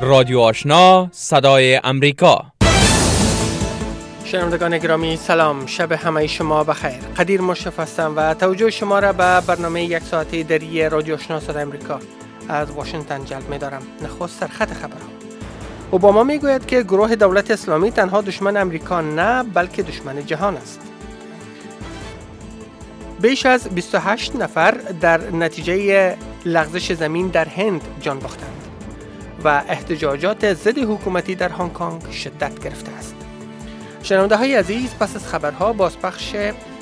رادیو آشنا صدای امریکا. شنوندگان گرامی سلام، شب همه شما بخیر. قدیر مشرف هستم و توجه شما را به برنامه یک ساعته دری رادیو آشنا صدای امریکا از واشنگتن جلب می دارم. نخست سرخط خبرها. اوباما می گوید که گروه دولت اسلامی تنها دشمن امریکا نه بلکه دشمن جهان است. بیش از 28 نفر در نتیجه لغزش زمین در هند جان باختند و احتجاجات ضد حکومتی در هنگ کنگ شدت گرفته است. شنونده های عزیز، پس از خبرها بازپخش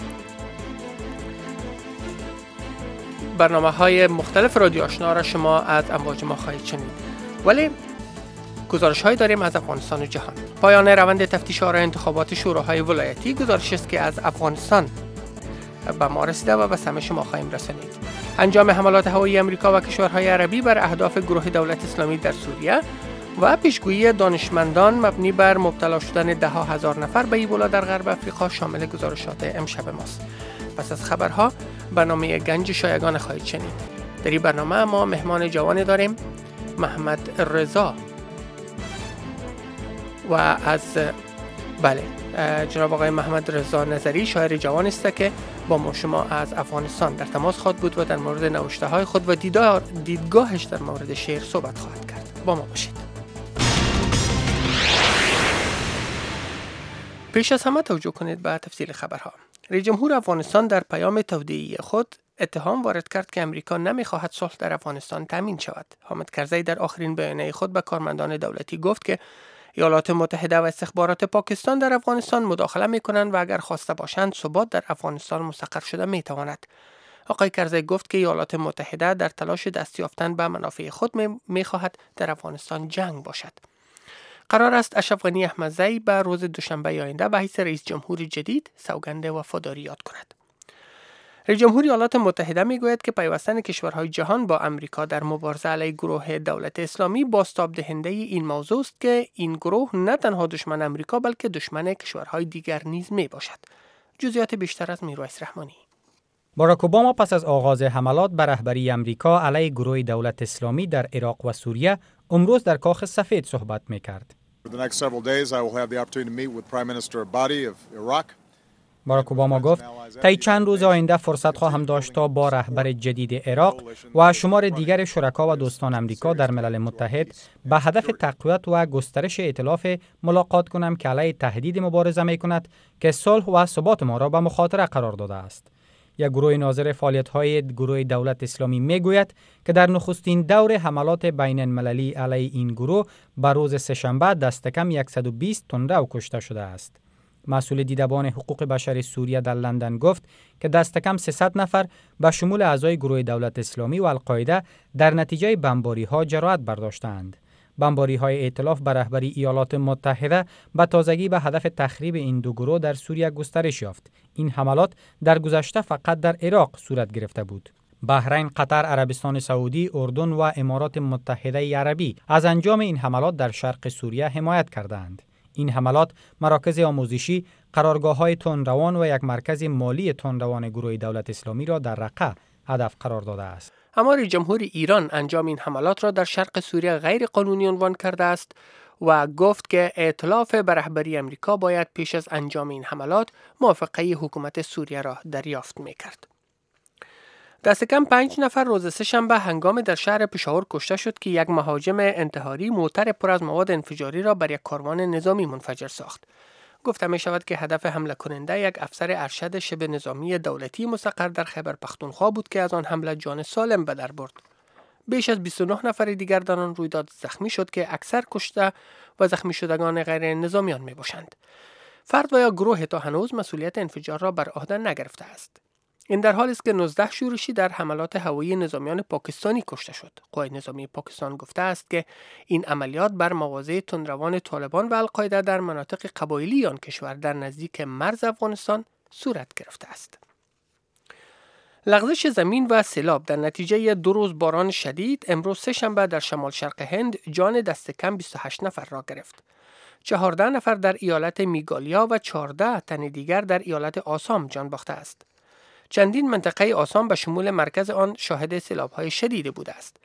برنامه های مختلف رادیو آشنا را شما از امواج ما خواهید شنید. ولی گزارش های داریم از افغانستان و جهان. پایان روند تفتیش آرای انتخابات شوراهای ولایتی گزارش است که از افغانستان به ما رسیده و به سمع شما خواهیم رسانید. انجام حملات هوایی امریکا و کشورهای عربی بر اهداف گروه دولت اسلامی در سوریه و پیشگویی دانشمندان مبنی بر مبتلا شدن ده ها هزار نفر به ایبولا در غرب افریقا شامل گزارشات امشب ماست. پس از خبرها برنامه گنج شایگان خواهید شنید. در این برنامه ما مهمان جوانی داریم، محمد رضا، و از جناب آقای محمد رضا نظری شاعر جوان است که با ما شما از افغانستان در تماس خواهد بود و در مورد نوشته های خود و دیدگاهش در مورد شعر صحبت خواهد کرد. با ما باشید. پیش از همه توجه کنید به تفصیل خبرها. رئیس جمهور افغانستان در پیام تودیعی خود اتهام وارد کرد که امریکا نمیخواهد صلح در افغانستان تامین شود. حامد کرزی در آخرین بیانیه خود به کارمندان دولتی گفت که ایالات متحده و استخبارات پاکستان در افغانستان مداخله می‌کنند و اگر خواسته باشند ثبات در افغانستان مستقر شده می‌تواند. آقای کرزی گفت که ایالات متحده در تلاش دست یافتن به منافع خود می‌خواهد در افغانستان جنگ باشد. قرار است اشرف غنی احمدزی به روز دوشنبه آینده به حیث رئیس جمهور جدید سوگند وفاداری یاد کند. رئیس جمهور ایالات متحده میگوید که پیوستن کشورهای جهان با امریکا در مبارزه علیه گروه دولت اسلامی بازتاب دهنده این موضوع است که این گروه نه تنها دشمن امریکا بلکه دشمن کشورهای دیگر نیز می باشد. جزئیات بیشتر از میرویس رحمانی. باراک اوباما پس از آغاز حملات بر رهبری امریکا علیه گروه دولت اسلامی در عراق و سوریه امروز در کاخ سفید صحبت میکرد. باراک اوباما گفت طی چند روز آینده فرصت خواهم داشت تا با رهبر جدید عراق و شمار دیگر شرکا و دوستان امریکا در ملل متحد به هدف تقویت و گسترش ائتلاف ملاقات کنم که علیه تهدید مبارزه می کند که صلح و ثبات ما را به مخاطره قرار داده است. یک گروه ناظر فعالیت‌های گروه دولت اسلامی میگوید که در نخستین دور حملات بین المللی علیه این گروه به روز سه‌شنبه دست کم 120 تندرو کشته شده است. مسئول دیدبان حقوق بشر سوریه در لندن گفت که دست کم 300 نفر به شمول اعضای گروه دولت اسلامی و القاعده در نتیجه بمباری‌ها جراحت برداشتند. بمباری‌های ائتلاف به رهبری ایالات متحده به تازگی به هدف تخریب این دو گروه در سوریه گسترش یافت. این حملات در گذشته فقط در عراق صورت گرفته بود. بحرین، قطر، عربستان سعودی، اردن و امارات متحده عربی از انجام این حملات در شرق سوریه حمایت کردند. این حملات مراکز آموزشی، قرارگاه‌های تندروان و یک مرکز مالی تندروان گروه دولت اسلامی را در رقه هدف قرار داده است. اما رئیس جمهور ایران انجام این حملات را در شرق سوریه غیر قانونی عنوان کرده است و گفت که ائتلاف به رهبری امریکا باید پیش از انجام این حملات موافقه حکومت سوریه را دریافت می‌کرد. دست کم 5 نفر روز سه‌شنبه هنگام در شهر پشاور کشته شد که یک مهاجم انتحاری موتر پر از مواد انفجاری را بر یک کاروان نظامی منفجر ساخت. گفته می شود که هدف حمله کننده یک افسر ارشد شبه نظامی دولتی مستقر در خیبر پختونخوا بود که از آن حمله جان سالم به در برد. بیش از 29 نفر دیگر در آن رویداد زخمی شد که اکثر کشته و زخمی شدگان غیر نظامیان می باشند. فرد و یا گروه تا هنوز مسئولیت انفجار را بر عهده نگرفته است. این در حالی است که 19 شورشی در حملات هوایی نظامیان پاکستانی کشته شد. قوای نظامی پاکستان گفته است که این عملیات بر مواضع تندروان طالبان و القاعده در مناطق قبایلی آن کشور در نزدیک مرز افغانستان صورت گرفته است. لغزش زمین و سیلاب در نتیجه 2 روز باران شدید امروز سه‌شنبه در شمال شرق هند جان دست کم 28 نفر را گرفت. 14 نفر در ایالت میگالیا و 14 تن دیگر در ایالت آسام جان باخته است. چندین منطقه آسام به شمول مرکز آن شاهد سیلاب‌های شدید بوده است.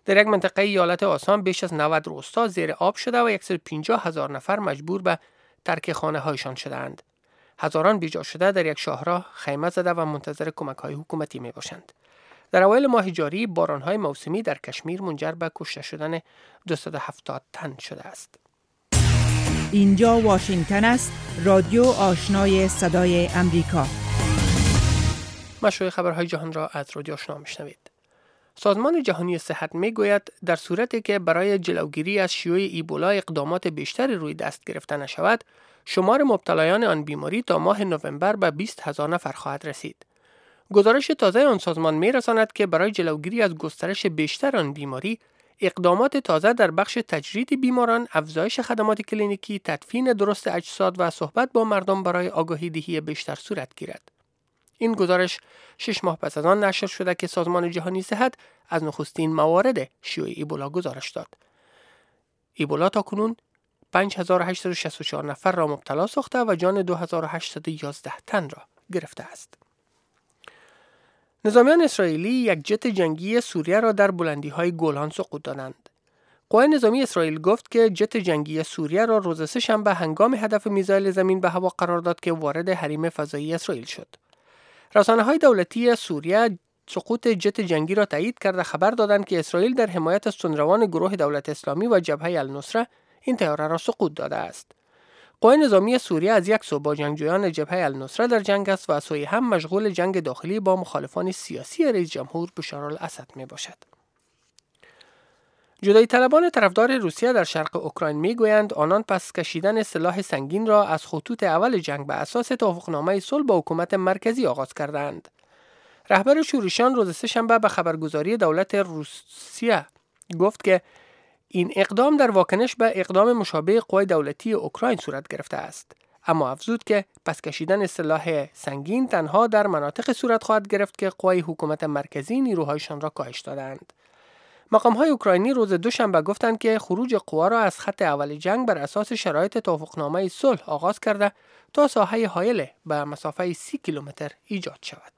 در یک منطقه ایالت آسام بیش از 90 روستا زیر آب شده و 150,000 نفر مجبور به ترک خانه هایشان شدند. هزاران بیجا شده در یک شاهراه خیمه زده و منتظر کمک های حکومتی می باشند. در اوایل ماه جاری باران های موسمی در کشمیر منجر به کشته شدن 270 تن شده است. اینجا واشنگتن است، رادیو آشنای صدای امریکا. مشروع خبرهای جهان را از رادیو آشنا میشنوید. سازمان جهانی صحت میگوید در صورتی که برای جلوگیری از شیوع ایبولا اقدامات بیشتری روی دست گرفته نشود، شمار مبتلایان آن بیماری تا ماه نوامبر به 20,000 نفر خواهد رسید. گزارش تازه آن سازمان می‌رساند که برای جلوگیری از گسترش بیشتر آن بیماری، اقدامات تازه در بخش تجرید بیماران، افزایش خدمات کلینیکی، تدفین درست اجساد و صحبت با مردم برای آگاهی دهی بیشتر صورت گیرد. این گزارش 6 ماه پس از آن نشر شده که سازمان جهانی صحت از نخستین موارد شیوع ایبولا گزارش داد. ایبولا تاکنون 5864 نفر را مبتلا ساخته و جان 2811 تن را گرفته است. نظامیان اسرائیلی یک جت جنگی سوریه را در بلندی‌های گولان سقوط دادند. قوای نظامی اسرائیل گفت که جت جنگی سوریه را روز سه‌شنبه هنگام هدف میزایل زمین به هوا قرار داد که وارد حریم فضایی اسرائیل شد. رسانه‌های دولتی سوریه سقوط جت جنگی را تایید کرده خبر دادند که اسرائیل در حمایت از سنروان گروه دولت اسلامی و جبهه النصره این طیاره را سقوط داده است. قوای نظامی سوریه از یک سو با جنگجویان جبهه النصره در جنگ است و از سوی هم مشغول جنگ داخلی با مخالفان سیاسی رئیس جمهور بشارالاسد می باشد. جدایی طلبان طرفدار روسیه در شرق اوکراین می گویند آنان پس کشیدن سلاح سنگین را از خطوط اول جنگ به اساس توافقنامه صلح با حکومت مرکزی آغاز کردند. رهبر شورشیان روز سه‌شنبه به خبرگزاری دولت روسیه گفت که این اقدام در واکنش به اقدام مشابه قوای دولتی اوکراین صورت گرفته است، اما افزود که پس کشیدن سلاح سنگین تنها در مناطق صورت خواهد گرفت که قوای حکومت مرکزی نیروهایشان را کاهش دادند. مقام‌های اوکراینی روز دوشنبه گفتند که خروج قوا را از خط اول جنگ بر اساس شرایط توافقنامه صلح آغاز کرده تا ساحه حائل به مسافه 30 کیلومتر ایجاد شود.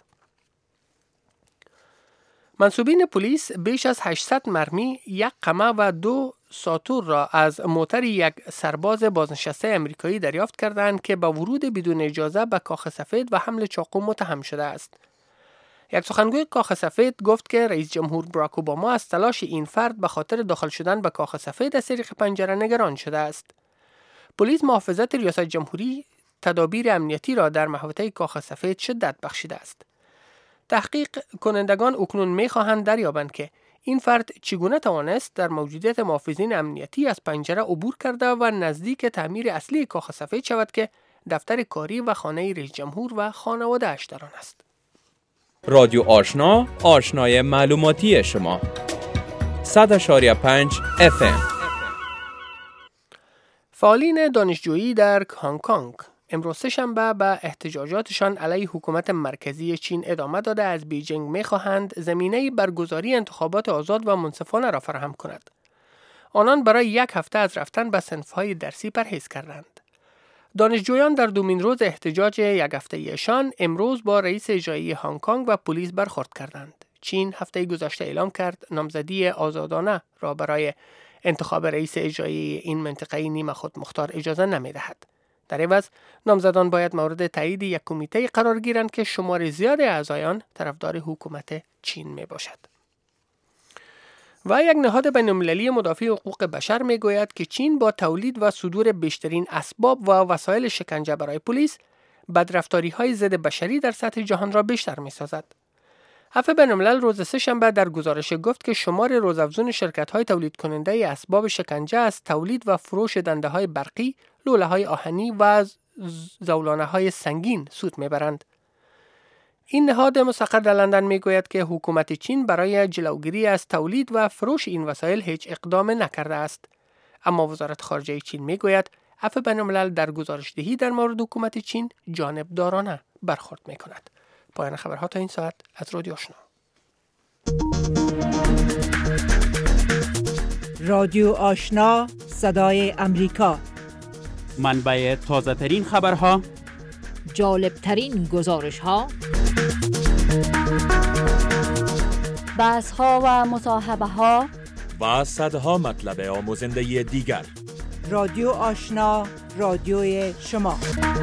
منصوبین پلیس بیش از 800 مرمی، یک قمع و 2 ساطور را از موتر یک سرباز بازنشسته امریکایی دریافت کردند که با ورود بدون اجازه به کاخ سفید و حمل چاقو متهم شده است. یک سخنگوی کاخ سفید گفت که رئیس جمهور باراک اوباما از تلاش این فرد به خاطر داخل شدن به کاخ سفید از طریق پنجره نگران شده است. پلیس محافظت ریاست جمهوری تدابیر امنیتی را در محوطه کاخ سفید شدت بخشیده است. تحقیق کنندگان اکنون می‌خواهند دریابند که این فرد چگونه توانست در موجودیت محافظین امنیتی از پنجره عبور کرده و نزدیک تعمیر اصلی کاخ سفید شود که دفتر کاری و خانه رئیس جمهور و خانواده اش در آن است. رادیو آشنا، آشنای معلوماتی شما. 100.5 FM. فعالین دانشجویی در هنگ کنگ امروز سه‌شنبه به احتجاجاتشان علیه حکومت مرکزی چین ادامه داده از بیجینگ می‌خواهند زمینه برگزاری انتخابات آزاد و منصفانه را فراهم کند. آنان برای یک هفته از رفتن به صنف‌های درسی پرهیز کردند. دانشجویان در دومین روز احتجاج یک هفته‌ایشان امروز با رئیس اجرایی هنگ کنگ و پلیس برخورد کردند. چین هفته گذشته اعلام کرد نامزدی آزادانه را برای انتخاب رئیس اجرایی این منطقه نیمه خود مختار اجازه نمی‌دهد. در عوض نامزدان باید مورد تایید یک کمیته قرار گیرند که شمار زیادی اعضای آن طرفدار حکومت چین می باشد. و یک نهاد بین‌المللی مدافع حقوق بشر می گوید که چین با تولید و صدور بیشترین اسباب و وسایل شکنجه برای پلیس بدرفتاری‌های ضد بشری در سطح جهان را بیشتر می سازد. عفو بین‌الملل روز سه‌شنبه در گزارش گفت که شمار روزافزون شرکت‌های تولید کننده اسباب شکنجه از تولید و فروش دنده‌های برقی، لوله‌های آهنی و زولانه‌های سنگین سود می‌برند. این نهاد مستقر در لندن می‌گوید که حکومت چین برای جلوگیری از تولید و فروش این وسایل هیچ اقدام نکرده است. اما وزارت خارجه چین می‌گوید عفو بین‌الملل در گزارش‌دهی در مورد حکومت چین جانبدارانه برخورد می‌کند. پایان خبرها تا این ساعت از رادیو آشنا. رادیو آشنا، صدای امریکا. منبع تازه ترین خبرها، جالب ترین گزارش ها، بحث ها و مصاحبه ها و صدها مطلب آموزنده دیگر. رادیو آشنا، رادیوی شما.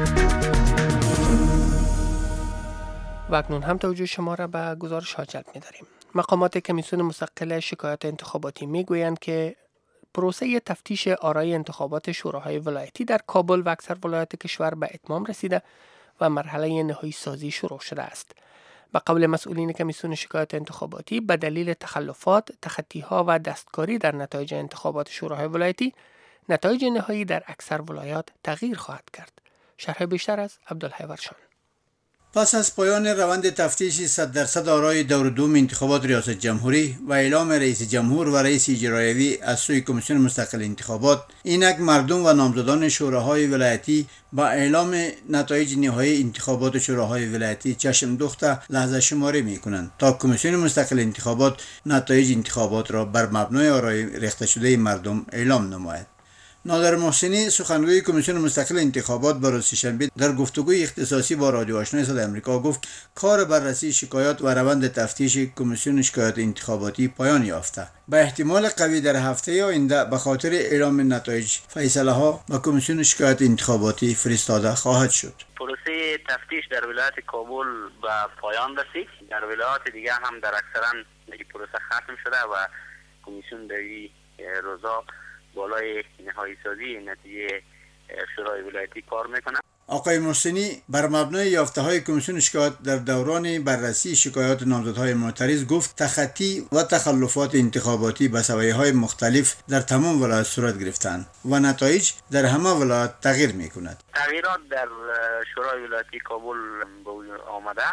و اکنون هم توجه شما را به گزارش ها جلب می‌داریم. مقامات کمیسیون مستقل شکایات انتخاباتی میگویند که پروسه تفتیش آرای انتخابات شوراهای ولایتی در کابل و اکثر ولایات کشور به اتمام رسیده و مرحله نهایی سازی شروع شده است. به قول مسئولین کمیسیون شکایات انتخاباتی، به دلیل تخلفات، تخطی‌ها و دستکاری در نتایج انتخابات شوراهای ولایتی، نتایج نهایی در اکثر ولایات تغییر خواهد کرد. شرح بیشتر از عبدالحی ورشان. پس از پایان روند تفتیش 100% آرای دور دوم انتخابات ریاست جمهوری و اعلام رئیس جمهور و رئیس اجرایی از سوی کمیسیون مستقل انتخابات، اینک مردم و نامزدان شوراهای ولایتی با اعلام نتایج نهایی انتخابات شوراهای ولایتی چشم دوخته لحظه شماری می‌کنند تا کمیسیون مستقل انتخابات نتایج انتخابات را بر مبنای آرای ریخته شده مردم اعلام نماید. نادر محسنی، سخنگوی کمیسیون مستقل انتخابات، روز سه‌شنبه در گفتگوی اختصاصی با رادیو آشنای صدای آمریکا گفت کار بررسی شکایات و روند تفتیش کمیسیون شکایات انتخاباتی پایان یافته. به احتمال قوی در هفته آینده به خاطر اعلام نتایج فیصله ها به کمیسیون شکایات انتخاباتی فرستاده خواهد شد. پروسه تفتیش در ولایت کابل به پایان رسید. در ولایات دیگه هم در اکثرا این پروسه ختم شده و کمیسیون در این روزا بالای نهایی سازی نتیجه شورای ولایتی کار میکنه. آقای محسنی بر مبنای یافته‌های کمیسیون شکایات در دوران بررسی شکایات نامزدهای معترض گفت تخطی و تخلفات انتخاباتی به سویه‌های مختلف در تمام ولایات صورت گرفتند و نتایج در همه ولایات تغییر میکند. تغییرات در شورای ولایتی کابل به وجود آمده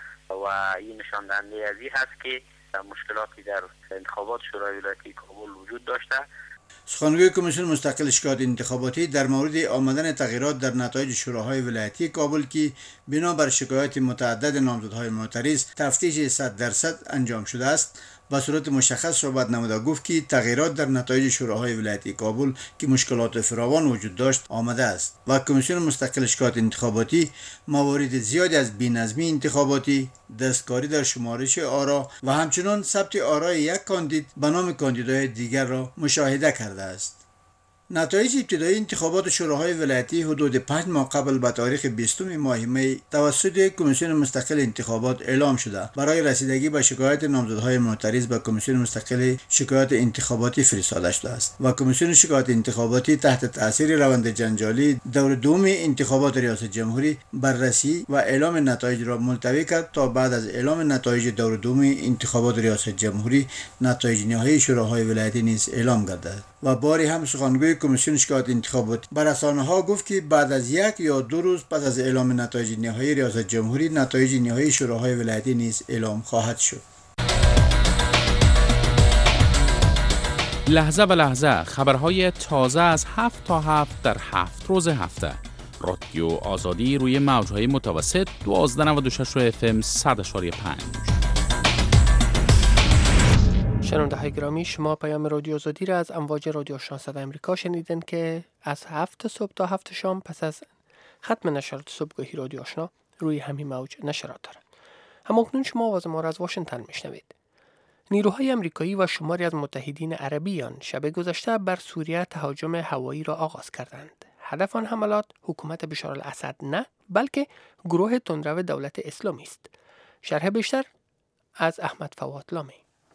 و این نشان دهنده از این هست که مشکلاتی در انتخابات شورای ولایتی کابل وجود داشته. سخنگوی کمیسیون مستقل شکایات انتخاباتی در مورد آمدن تغییرات در نتایج شوراهای ولایتی کابل که بنابر شکایات متعدد نامزدهای معترض تفتیش 100% انجام شده است، به صورت مشخص صحبت نموده گفت که تغییرات در نتایج شوراهای ولایتی کابل که مشکلات فراوان وجود داشت آمده است و کمیسیون مستقل شکایات انتخاباتی موارد زیادی از بی‌نظمی انتخاباتی، دستکاری در شمارش آرا و همچنین ثبت آرای یک کاندید به نام کاندیدای دیگر را مشاهده کرده است. نتایج ابتدایی انتخابات شوراهای ولایتی حدود 5 ماه قبل به تاریخ 20 ماه می توسط کمیسیون مستقل انتخابات اعلام شده برای رسیدگی به شکایات نامزدهای معترض به کمیسیون مستقل شکایات انتخاباتی فرستاده شده است و کمیسیون شکایات انتخاباتی تحت تاثیر روند جنجالی دور دوم انتخابات ریاست جمهوری بررسی و اعلام نتایج را ملتوی کرد تا بعد از اعلام نتایج دور دوم انتخابات ریاست جمهوری نتایج نهایی شوراهای ولایتی نیز اعلام گردد. و باری هم سخنگوی کمیسیون شکایات انتخابات به رسانه‌ها گفت که بعد از 1 یا 2 روز پس از اعلام نتایج نهایی ریاست جمهوری نتایج نهایی شوراهای ولایتی نیز اعلام خواهد شد. لحظه به لحظه خبرهای تازه از 7 تا 7 در 7 روز هفته. رادیو آزادی روی موج‌های متوسط 1296 FM 100.5. شنونده‌های گرامی، شما پیام رادیو آزادی را از امواج رادیو آشنا صدای آمریکا شنیدن که از 7 صبح تا 7 شام پس از ختم نشرات صبحگاهی رادیو آشنا روی همین موج نشرات دارد. همکنون شما آواز ما را از واشنگتن میشنوید. نیروهای آمریکایی و شماری از متحدین عربی آن شب گذشته بر سوریه تهاجم هوایی را آغاز کردند. هدف آن حملات حکومت بشار الاسد نه، بلکه گروه تندرو دولت اسلامی است. شرح بیشتر از احمد فواد لامی.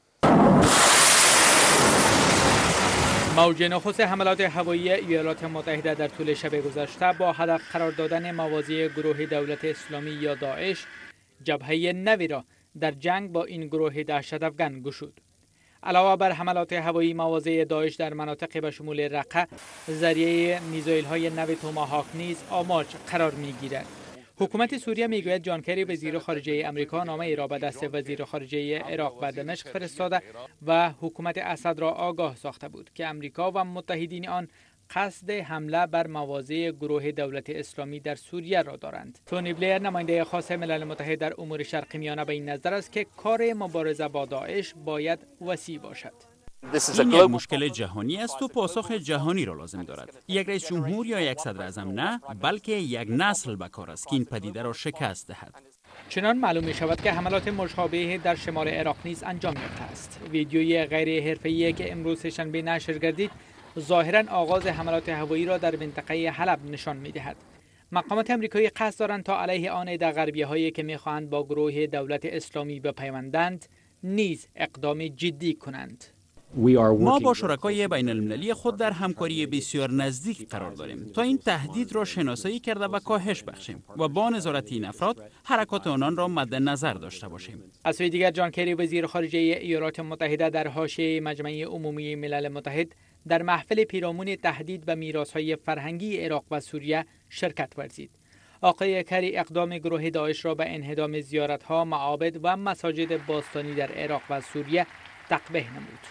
موج نخست حملات هوایی ایالات متحده در طول شب گذشته با هدف قرار دادن مواضع گروه دولت اسلامی یا داعش جبهه نوی را در جنگ با این گروه دهشت‌افکن گشود. علاوه بر حملات هوایی، مواضع داعش در مناطق به شمول رقه ذریعه میزایل‌های نو توماهاک نیز آماج قرار می‌گیرد. حکومت سوریه میگوید جان کری وزیر خارجه امریکا نامه ای را به دست وزیر خارجه عراق و دمشق فرستاده و حکومت اسد را آگاه ساخته بود که امریکا و متحدین آن قصد حمله بر مواضع گروه دولت اسلامی در سوریه را دارند. تونی بلیر، نماینده خاص ملل متحد در امور شرق میانه، به این نظر است که کار مبارزه با داعش باید وسیع باشد. این یک مشکل جهانی است و پاسخ جهانی را لازم دارد. یک رئیس جمهور یا یک صدر اعظم نه، بلکه یک نسل به کار است که این پدیده را شکست دهد. چنان معلوم می شود که حملات مشابه در شمال عراق نیز انجام یافته است. ویدیوی غیر حرفه‌ای که امروز شنبه نشر گردید ظاهراً آغاز حملات هوایی را در منطقه حلب نشان می دهد. مقامات امریکایی قصد دارند تا علیه آن در غربیه هایی که می خواهند با گروه دولت اسلامی بپیوندند نیز اقدام جدی کنند. ما با شرکای بین المللی خود در همکاری بسیار نزدیک قرار داریم تا این تهدید را شناسایی کرده و کاهش بخشیم و با نظارت این افراد حرکات آنان را مد نظر داشته باشیم. از سوی دیگر جان کری وزیر خارجه ایالات متحده در حاشیه مجمع عمومی ملل متحد در محفل پیرامون تهدید و میراث‌های فرهنگی عراق و سوریه شرکت ورزید. آقای کری اقدام گروه داعش را به انهدام زیارت‌ها، معابد و مساجد باستانی در عراق و سوریه تقبیح نمود.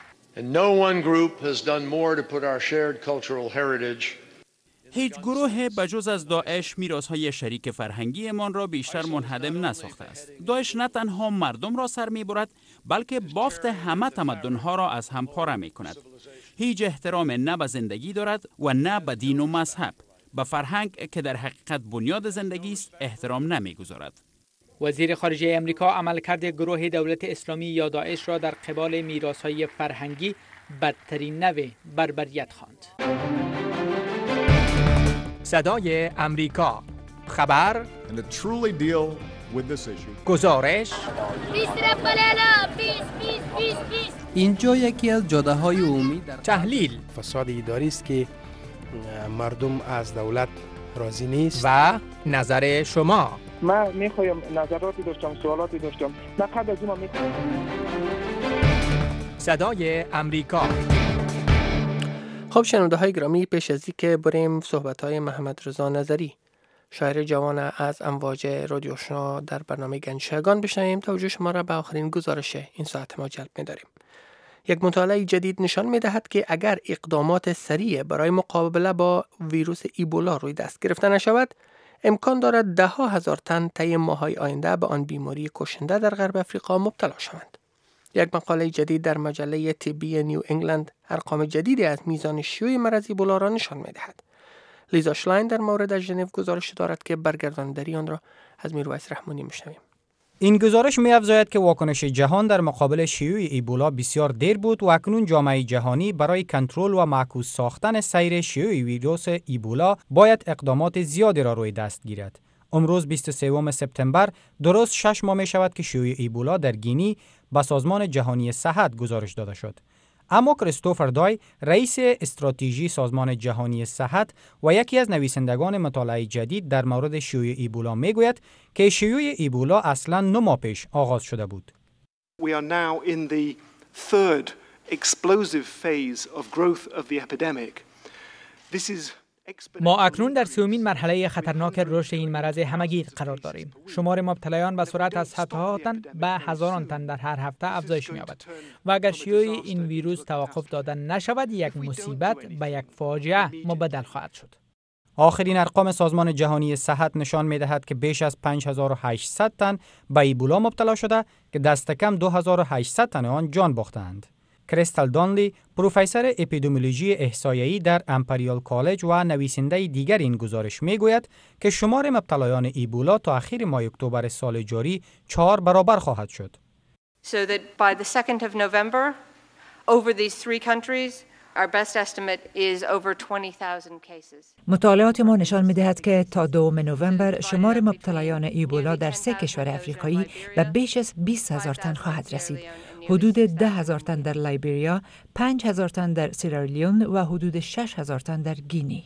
هیچ گروه بجز از داعش میراث‌های شریک فرهنگیمان را بیشتر منهدم نساخته است. داعش نه تنها مردم را سر می‌برد، بلکه بافت همه تمدن‌ها را از هم پاره می‌کند. هیچ احترام نه به زندگی دارد و نه به دین و مذهب. به فرهنگ که در حقیقت بنیاد زندگی است احترام نمی‌گذارد. وزیر خارجه امریکا عملکرد گروه دولت اسلامی یا داعش را در قبال میراث‌های فرهنگی بدترین نوع بربریت خواند. صدای امریکا، خبر، گزارش. اینجا یکی از جاده‌های عمومی در تحلیل. فساد اداری است که مردم از دولت راضی نیست و نظر شما. من میخوایم نظراتی داشتم، سوالاتی داشتم. نه قبل از اون میخوایم. صدای امریکا. خب شنونده های گرامی، پیش از اینکه بریم صحبت های محمد رضا نظری شاعر جوان از امواج رادیو آشنا در برنامه گنجشگان بشنویم، توجه شما را به آخرین گزارش این ساعت ما جلب می‌داریم. یک مطالعه جدید نشان می‌دهد که اگر اقدامات سریع برای مقابله با ویروس ایبولا روی دست گرفته نشود، امکان دارد 10,000 تن طی ماه‌های آینده به آن بیماری کشنده در غرب افریقا مبتلا شوند. یک مقاله جدید در مجله طبی نیو انگلند ارقام جدیدی از میزان شیوع مرض ایبولا را نشان می‌دهد. لیزا شلاین در مورد ژنو گزارش دارد که برگرداندگی آن را از میرویس رحمانی میشنویم. این گزارش می‌افزاید که واکنش جهان در مقابل شیوع ایبولا بسیار دیر بود و اکنون جامعه جهانی برای کنترل و معکوس ساختن سیر شیوع ویروس ایبولا باید اقدامات زیادی را روی دست گیرد. امروز 23 سپتامبر درست 6 ماه می شود که شیوع ایبولا در گینی به سازمان جهانی صحت گزارش داده شد. اما کریستوفر دای، رئیس استراتژی سازمان جهانی صحت و یکی از نویسندگان مطالعه جدید در مورد شیوع ایبولا میگوید که شیوع ایبولا اصلاً 9 ماه پیش آغاز شده بود. We are now in the third explosive phase of growth of the epidemic. This is ما اکنون در سومین مرحله خطرناک رشد این مرض همگیر قرار داریم. شمار مبتلایان به صورت از صدها تن به هزاران تن در هر هفته افزایش می‌یابد و اگر شیوع این ویروس توقف داده نشود، یک مصیبت به یک فاجعه مبدل خواهد شد. آخرین ارقام سازمان جهانی صحت نشان می‌دهد که بیش از 5800 تن به ایبولا مبتلا شده که دست کم 2800 تن آن جان باختند. کریستال دانلی، پروفسور اپیدمیولوژی احصایه‌ای در امپریال کالج و نویسنده دیگر این گزارش میگوید که شمار مبتلایان ایبولا تا اخیر ماه اکتبر سال جاری 4 برابر خواهد شد. So that by the 2nd of November over these three countries our best estimate is over 20,000 cases. مطالعات ما نشان می‌دهد که تا 2 نوامبر شمار مبتلایان ایبولا در 3 کشور افریقایی به بیش از 20,000 تن خواهد رسید. حدود 10,000 تن در لایبریا، 5,000 تن در سیرالیون و حدود 6,000 تن در گینی.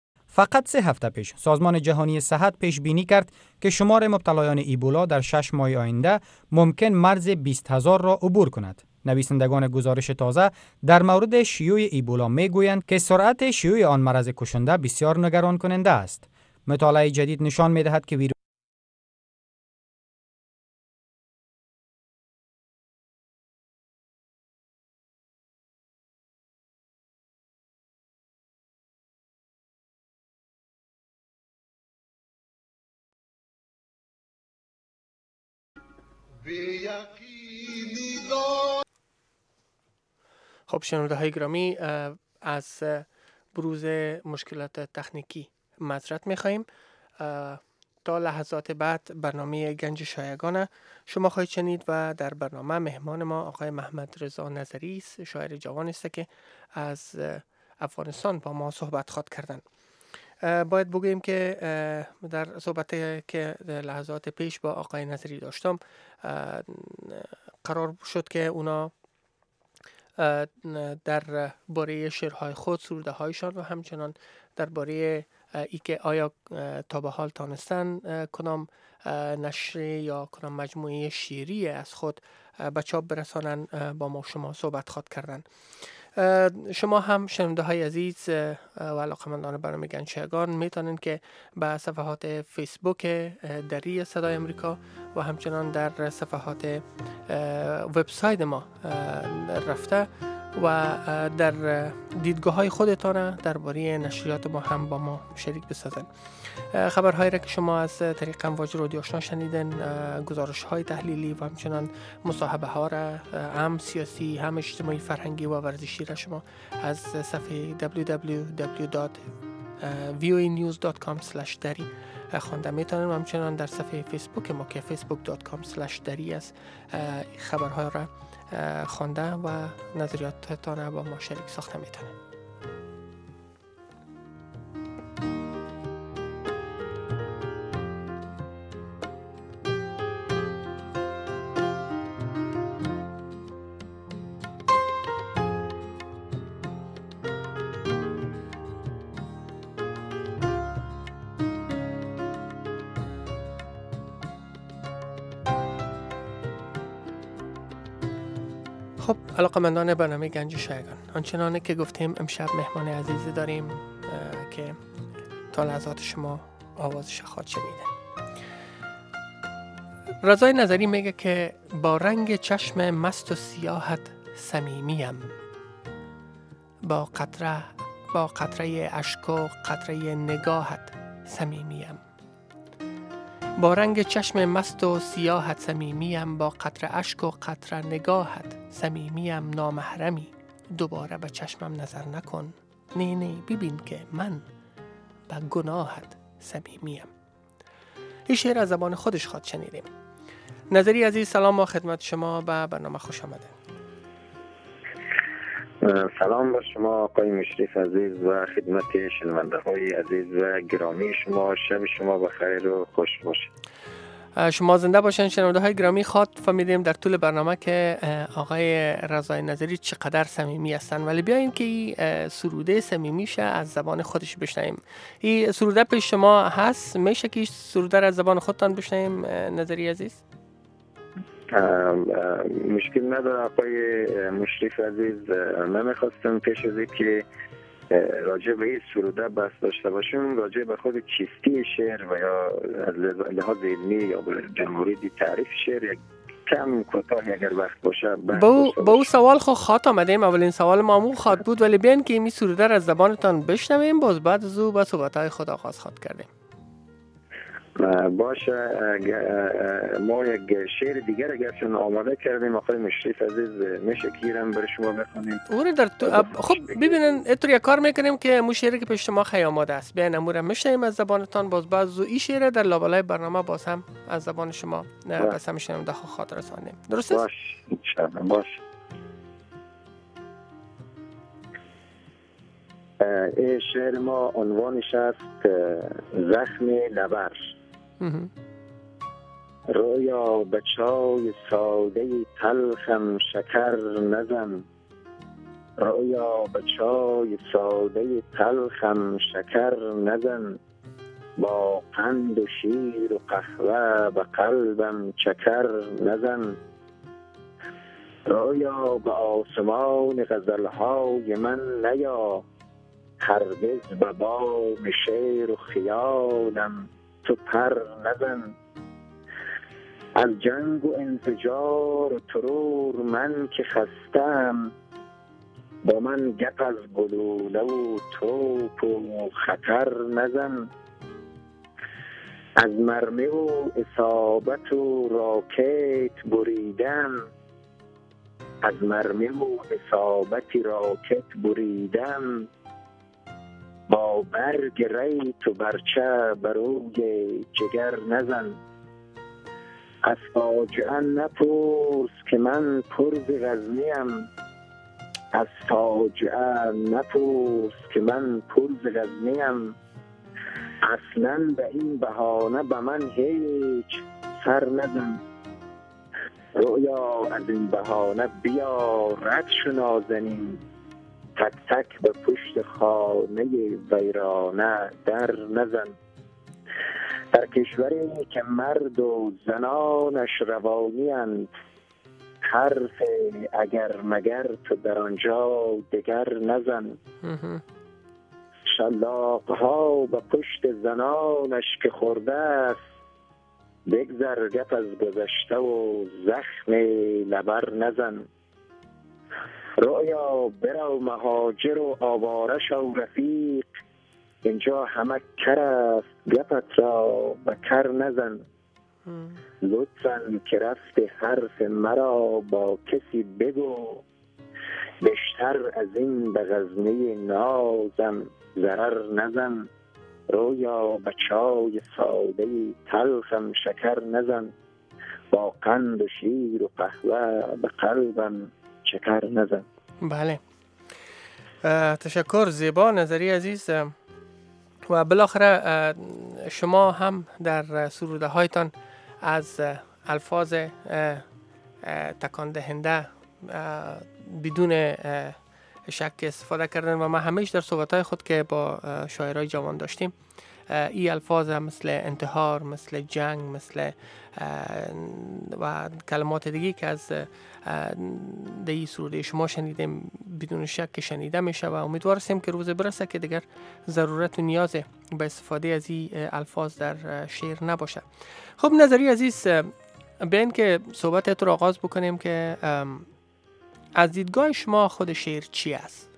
فقط 3 هفته پیش سازمان جهانی صحت پیش بینی کرد که شمار مبتلایان ایبولا در 6 ماه آینده ممکن مرز 20,000 را عبور کند. نویسندگان گزارش تازه در مورد شیوع ایبولا میگویند که سرعت شیوع آن مرض کشنده بسیار نگران کننده است. مطالعه جدید نشان می‌دهد که ویروس خب شنونده های گرامی، از بروز مشکلات تکنیکی معذرت میخواییم. تا لحظات بعد برنامه گنج شایگان شما خواهید شنید و در برنامه مهمان ما آقای محمد رضا نظری است، شاعر جوان است که از افغانستان با ما صحبت خواهد کردند. باید بگوییم که در صحبت که لحظات پیش با آقای نظری داشتم قرار شد که اونا در باره شعرهای خود، سروده هایشان و همچنان در باره ای که آیا تا به حال تانستن کدام نشر یا کدام مجموعه شعری از خود به چاپ برسانن با ما شما صحبت خواهد کردن. شما هم شنونده های عزیز و علاقه‌مندان برنامه گنج شایگان میتونید که به صفحات فیسبوک دری صدای امریکا و همچنان در صفحات وبسایت ما رفته و در دیدگاه های خودتان درباره نشریات ما هم با ما شریک بسازن. خبرهایی را که شما از طریق امواج رادیو آشنا شنیدن، گزارش های تحلیلی و همچنان مصاحبه ها را هم سیاسی هم اجتماعی فرهنگی و ورزشی را شما از صفحه www.voanews.com/dari خوانده میتونید و همچنان در صفحه فیسبوک ما که facebook.com/dari است خبرها را خوانده و نظریاتتان با ما شریک ساخته میتونید. خب علاقه‌مندان برنامه گنج شایگان، آنچنانه که گفتیم امشب مهمان عزیزی داریم که تا لحظات شما آوازش خواهد شنیدن. رضای نظری میگه که با رنگ چشم مست و سیاحت صمیمیم، با قطره اشک و قطره نگاهت صمیمیم. با رنگ چشم مست و سیاحت صمیمیم، با قطره اشک و قطره نگاهت صمیمیم. نامحرمی دوباره به چشمم نظر نکن، نه ببین که من به گناهت صمیمیم. این شعر از زبان خودش خواد شنیدیم. نظری عزیز سلام و خدمت شما، به برنامه خوش آمده. سلام بر شما آقای مشرف عزیز و خدمت شنونده های عزیز و گرامی شما. شب شما بخیر و خوش باشید. شما زنده باشین. شنونده های گرامی، خواد فهمیدیم در طول برنامه که آقای رضای نظری چقدر صمیمی هستن، ولی بیاین که این سروده صمیمیشه از زبان خودش بشنویم. این سروده پیش شما هست؟ میشه که سروده را از زبان خودتان بشنویم نظری عزیز؟ مشکل نداره آقای مشرف عزیز. نمیخواستم پیش از که راجع به این سروده بحث داشته باشیم، راجع به خود چیستی شعر و یا از لحاظ علمی یا در مورد تعریف شعر یک کم کوتاه اگر وقت باشه با او سوال خواهد آمدیم. اولین سوال ما خواهد بود، ولی بیان که این سروده را از زبانتان بشنویم، باز بعد از او به صحبت‌های خود آغاز خواهد کردیم. باشه، ما یک شعر دیگر اگر چون آماده کردیم آقای مشرف عزیز، میشه کیرم برای شما بخونیم؟ خب ببینن اتر یک کار میکنیم که مو شعری که پیش شما خیلی آماده است بیان امور میشنیم از زبانتان، باز بعد این شعر در لابلای برنامه باز هم از زبان شما بس هم شنیم ده خاطر رسانیم. درست است؟ باش انشاءالله. باش. این شعر ما عنوانش است زخم لبر. رویا به چای ساده تلخم شکر نزن، رویا به چای ساده تلخم شکر نزن، با قند و شیر و قهوه به قلبم چکر نزن. رویا به آسمان غزلهای من نیا، هرگز به بام شعر و خیالم تو پر نزن. از جنگ و انفجار و ترور من که خستم، با من گپ از گلوله و توپ و خطر نزن. از مرمه و اصابت و راکت بریدم، از مرمه و اصابت راکت بریدم، با برگ ری تو برچه بروی جگر نزن. از فاجعه نپرس که من پرز غزنیم، از فاجعه نپرس که من پرز غزنیم. اصلا به این بهانه به من هیچ سر نزن. رویا از این بهانه بیا رد شو نازنین، تک تک به پشت خانه ویرانه در نزن. در کشوری که مرد و زنانش روانی اند، حرف اگر مگر تو در آنجا دگر نزن. شلاقها به پشت زنانش که خورده است، بگذر گپ از گذشته و زخم لبر نزن. رویا برو مهاجر و آواره شو رفیق، اینجا همه کر است گپت را به کر نزن. لطفاً که رفت حرف مرا با کسی بگو، بیشتر از این به غزنه نازم ضرر نزن. رویا به چای ساده تلخم شکر نزن، با قند و شیر و قهوه به قلبم شکر نزن. بله، تشکر. زیبا نظری عزیز. و بالاخره شما هم در سروده هایتان از الفاظ تکان دهنده بدون شک استفاده کردن و ما همیشه در صحبت‌های خود که با شاعرای جوان داشتیم این الفاظ مثل انتحار، مثل جنگ، مثل و کلمات دیگه که از دی سروده شما شنیدیم بدون شک شنیده میشه و امیدوار هستیم که روز برسه که دیگر ضرورت و نیاز به استفاده از این الفاظ در شعر نباشه. خب نظری عزیز، بیاین که صحبت رو آغاز بکنیم که از دیدگاه شما خود شعر چی است؟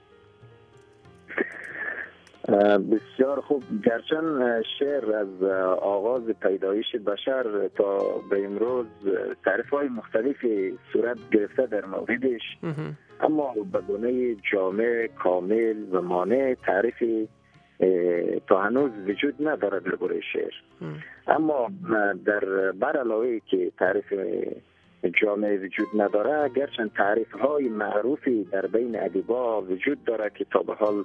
بسیار خوب. گرچن شعر از آغاز پیدایش بشر تا به امروز تعریف‌های مختلفی صورت گرفته در موردش، اما به گونه جامع، کامل و مانع تعریفی تا هنوز وجود نداره درباره شعر. اما در بر علاوه که تعریف جامع وجود نداره، گرچن تعریف‌های معروفی در بین ادیبا وجود داره که تا به حال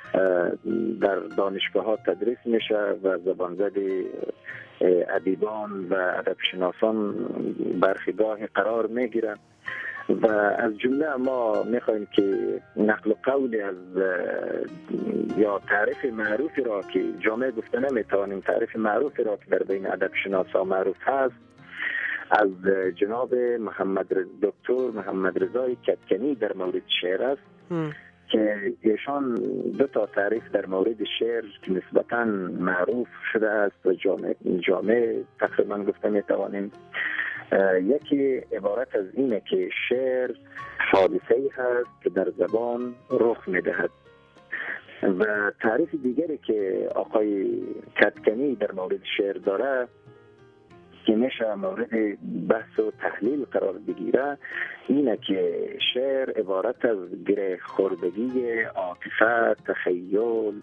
در دانشگاه ها تدریس میشه و زبانزد ادیبان و ادبشناسان برخیگاه قرار میگیرن و از جمله ما میخوایم که نقل قول از یا تعریف معروفی را که جامع گفته نمیتوانیم، تعریف معروفی را که در بین ادبشناسا معروف هست از جناب دکتر محمد رضای کدکنی در مورد شعر است که ایشان دو تا تعریف در مورد شعر که نسبتاً معروف شده است و جامع تقریبا گفته میتوانیم. یکی عبارت از اینه که شعر حادثه‌ای هست که در زبان رخ میدهد و تعریف دیگری که آقای کدکنی در مورد شعر داره که میشه مورد بحث و تحلیل قرار بگیره اینه که شعر عبارت از گره خوردگی عاطفه، تخیل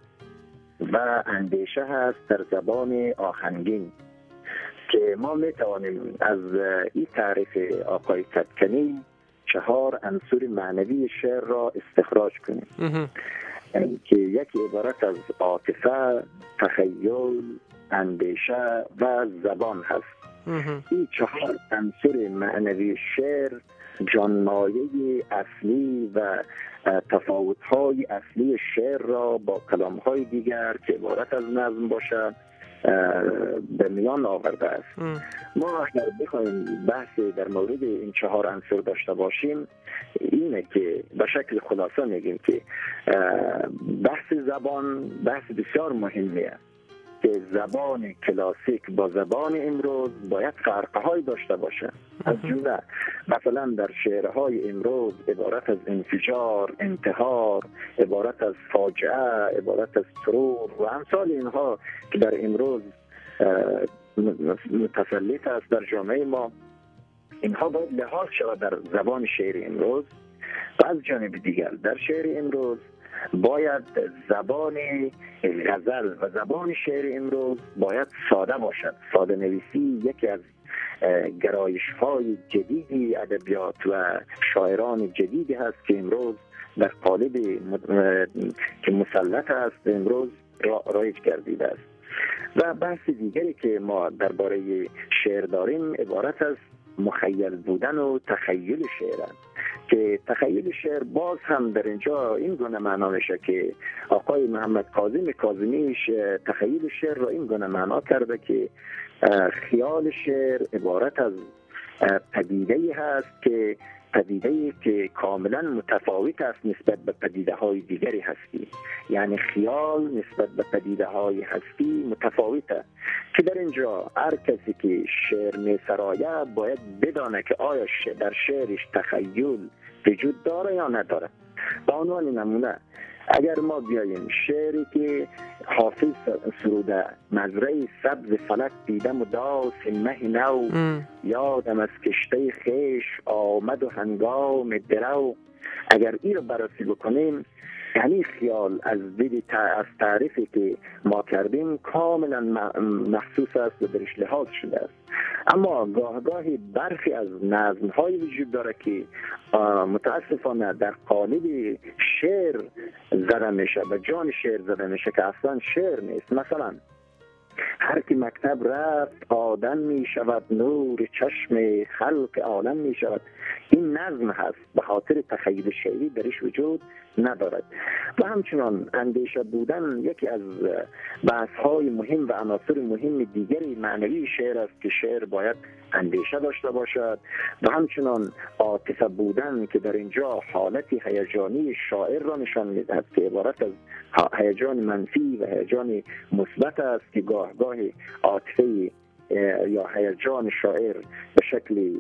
و اندیشه هست در زبان آهنگین که ما میتوانیم از این تعریف آقای کدکنی 4 عنصر معنوی شعر را استخراج کنیم که یکی عبارت از عاطفه، تخیل، اندیشه و زبان هست. این 4 عنصر معنوی شعر جانمایه اصلی و تفاوت‌های اصلی شعر را با کلام‌های دیگر که عبارت از نظم باشه به میان آورده است. ما اگر بخوایم بحثی در مورد این 4 عنصر داشته باشیم اینه که به شکل خلاصه میگیم که بحث زبان بحث بسیار مهمیه که زبان کلاسیک با زبان امروز باید فرق‌های داشته باشه. از جمله مثلا در شعرهای امروز عبارت از انفجار، انتحار، عبارت از فاجعه، عبارت از سرور و امثال اینها که در امروز متسلط است در جامعه ما، اینها باید لحاظ شود در زبان شعر امروز و از جانب دیگر در شعر امروز باید زبان غزل و زبان شعر امروز باید ساده باشد. ساده نویسی یکی از گرایش‌های جدیدی ادبیات و شاعران جدیدی هست که امروز در قالب که مسلط است امروز رایج گردیده است. و بحث دیگری که ما درباره شعر داریم عبارت از مخیل بودن و تخیل شعر است که تخیل شعر باز هم در اینجا این گونه معنا میشه که آقای محمد کاظم کاظمیش تخیل شعر را این گونه معنا کرده که خیال شعر عبارت از پدیده‌ای هست که پدیده‌ای که کاملا متفاوت است نسبت به پدیده‌های دیگری هستی. یعنی خیال نسبت به پدیده‌های هستی متفاوته که در اینجا هر کسی که شعر می‌سراید باید بدانه که آیا در شعرش تخیل وجود داره یا نداره. به عنوان نمونه اگر ما بیاییم شعری که حافظ سروده مزرعه سبز فلک دیدم و داس مه نو یادم از کشته خیش آمد و هنگام درو، اگر این رو بررسی بکنیم یعنی خیال از تعریفی که ما کردیم کاملا مخصوص است و درش لحاظ شده است. اما گاهی برخی از نظم‌های وجود داره که متاسفانه در قالب شعر زده میشه و جان شعر زده میشه که اصلا شعر نیست. مثلا هر کی مکتب رفت آدم می شود نور چشم خلق عالم می شود. این نظم هست به خاطر تخیل شعری درش وجود ندارد. و همچنان اندیشه بودن یکی از بحث های مهم و عناصر مهم دیگری معنوی شعر است که شعر باید اندیشه داشته باشد. و همچنان عاطفه بودن که در اینجا حالتی هیجانی شاعر را نشان میدهد که عبارت از هیجان منفی و هیجان مثبت است که گاهی عاطفه یا هیجان شاعر به شکل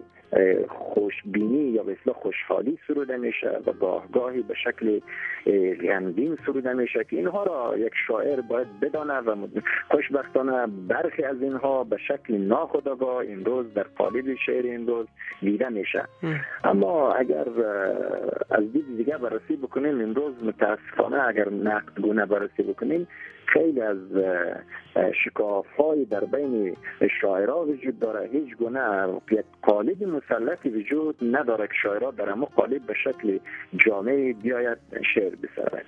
خوشبینی یا به اصطلاح خوشحالی سروده میشه و گاهی به شکل غمگین سروده میشه که اینها را یک شاعر باید بدانه و خوشبختانه برخی از اینها به شکل ناخودآگاه امروز در قالب شعر امروز دیده میشه. اما اگر از دید دیگه بررسی بکنیم امروز متاسفانه اگر نقدگونه بررسی بکنیم خیلی از شکاف‌های در بین شاعرها وجود داره. هیچ گونه یک قالب مسلطی وجود نداره که شاعرها در همه قالب به شکل جامعه بیاید شعر بسرد.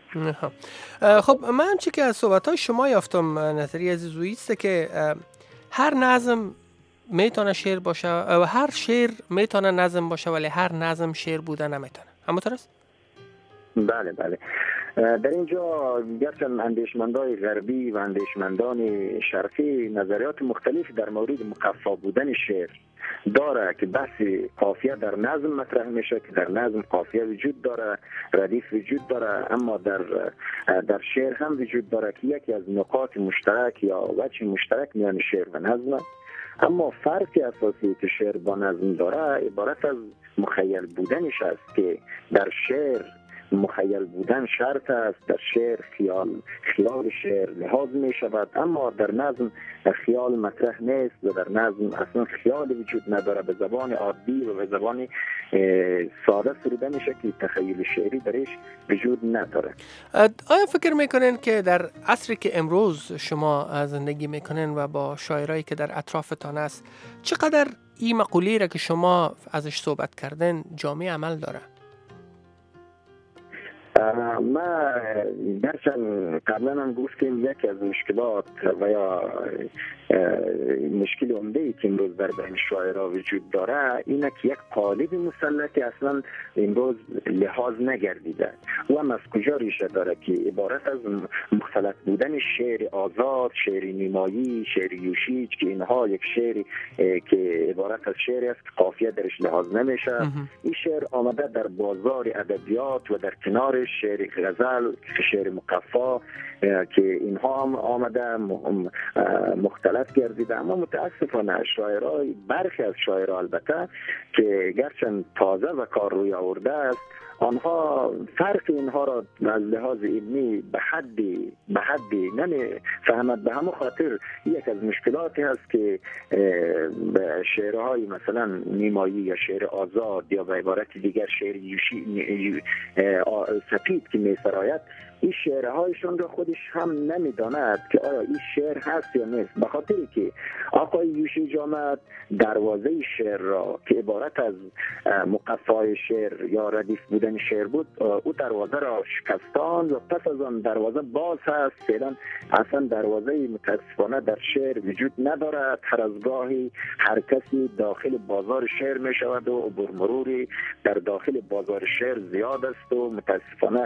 خب من چی که از صحبت‌های شما یافتم نظریه عزیزویی است که هر نظم میتونه شعر باشه و هر شعر میتونه نظم باشه ولی هر نظم شعر بودن نمیتونه. همونطور است؟ بله بله. در اینجا گرچه اندیشمندان غربی و اندیشمندان شرقی نظریات مختلف در مورد مقفا بودن شعر داره که بحث قافیه در نظم مطرح میشه که در نظم قافیه وجود داره، ردیف وجود داره، اما در شعر هم وجود داره که یکی از نقاط مشترک یا وجه مشترک میان شعر و نظم. اما فرق اساسی که شعر با نظم داره عبارت از مخیل بودنش است که در شعر مخیل بودن شرط است. در شعر خیال شعر لحاظ می شود، اما در نظم خیال مطرح نیست و در نظم اصلا خیال وجود نداره. به زبان عادی و به زبان ساده سروده میشه که تخیل شعری درش وجود نداره. آیا فکر میکنین که در عصری که امروز شما زندگی میکنین و با شاعرایی که در اطرافتان است چقدر این مقوله را که شما ازش صحبت کردن جامعه عمل داره؟ ما درچند قبلا هم گفتیم یکی از مشکلات و یا مشکل عمده‌ای که امروز در بین شاعرها وجود داره اینه که یک قالب مسلطی اصلا امروز لحاظ نگردیده. و هم از کجا ریشه داره که عبارت از مختلط بودن شعر آزاد، شعر نیمایی، شعر یوشیج که اینها یک شعر که عبارت از شعری است که قافیه درش لحاظ نمیشه. این شعر آمده در بازار ادبیات و در کنارش شعر غزل، شعر مقفا که اینها هم آمده مختلط گردیده. اما متاسفانه شاعرای برخی از شاعرها البته که گرچند تازه و کار روی آورده است آنها فرق اینها را از لحاظ علمی به حدی نمیفهمد. به همون خاطر یک از مشکلاتی هست که شعرهای مثلا نیمایی یا شعر آزاد یا به عبارت دیگر شعر یوشی سپید که می‌سراید، این شعرهایشون رو خودش هم نمیداند که آیا این شعر هست یا نیست، به خاطری که آقای یوشی جامد دروازه شعر را که عبارت از مقفای شعر یا ردیف بودن شعر بود، او دروازه را شکستان و پس از آن دروازه باز هست. فعلا اصلا دروازه متاسفانه در شعر وجود ندارد. هر از گاهی هر کسی داخل بازار شعر می شود و عبور مروری در داخل بازار شعر زیاد است و متاسفانه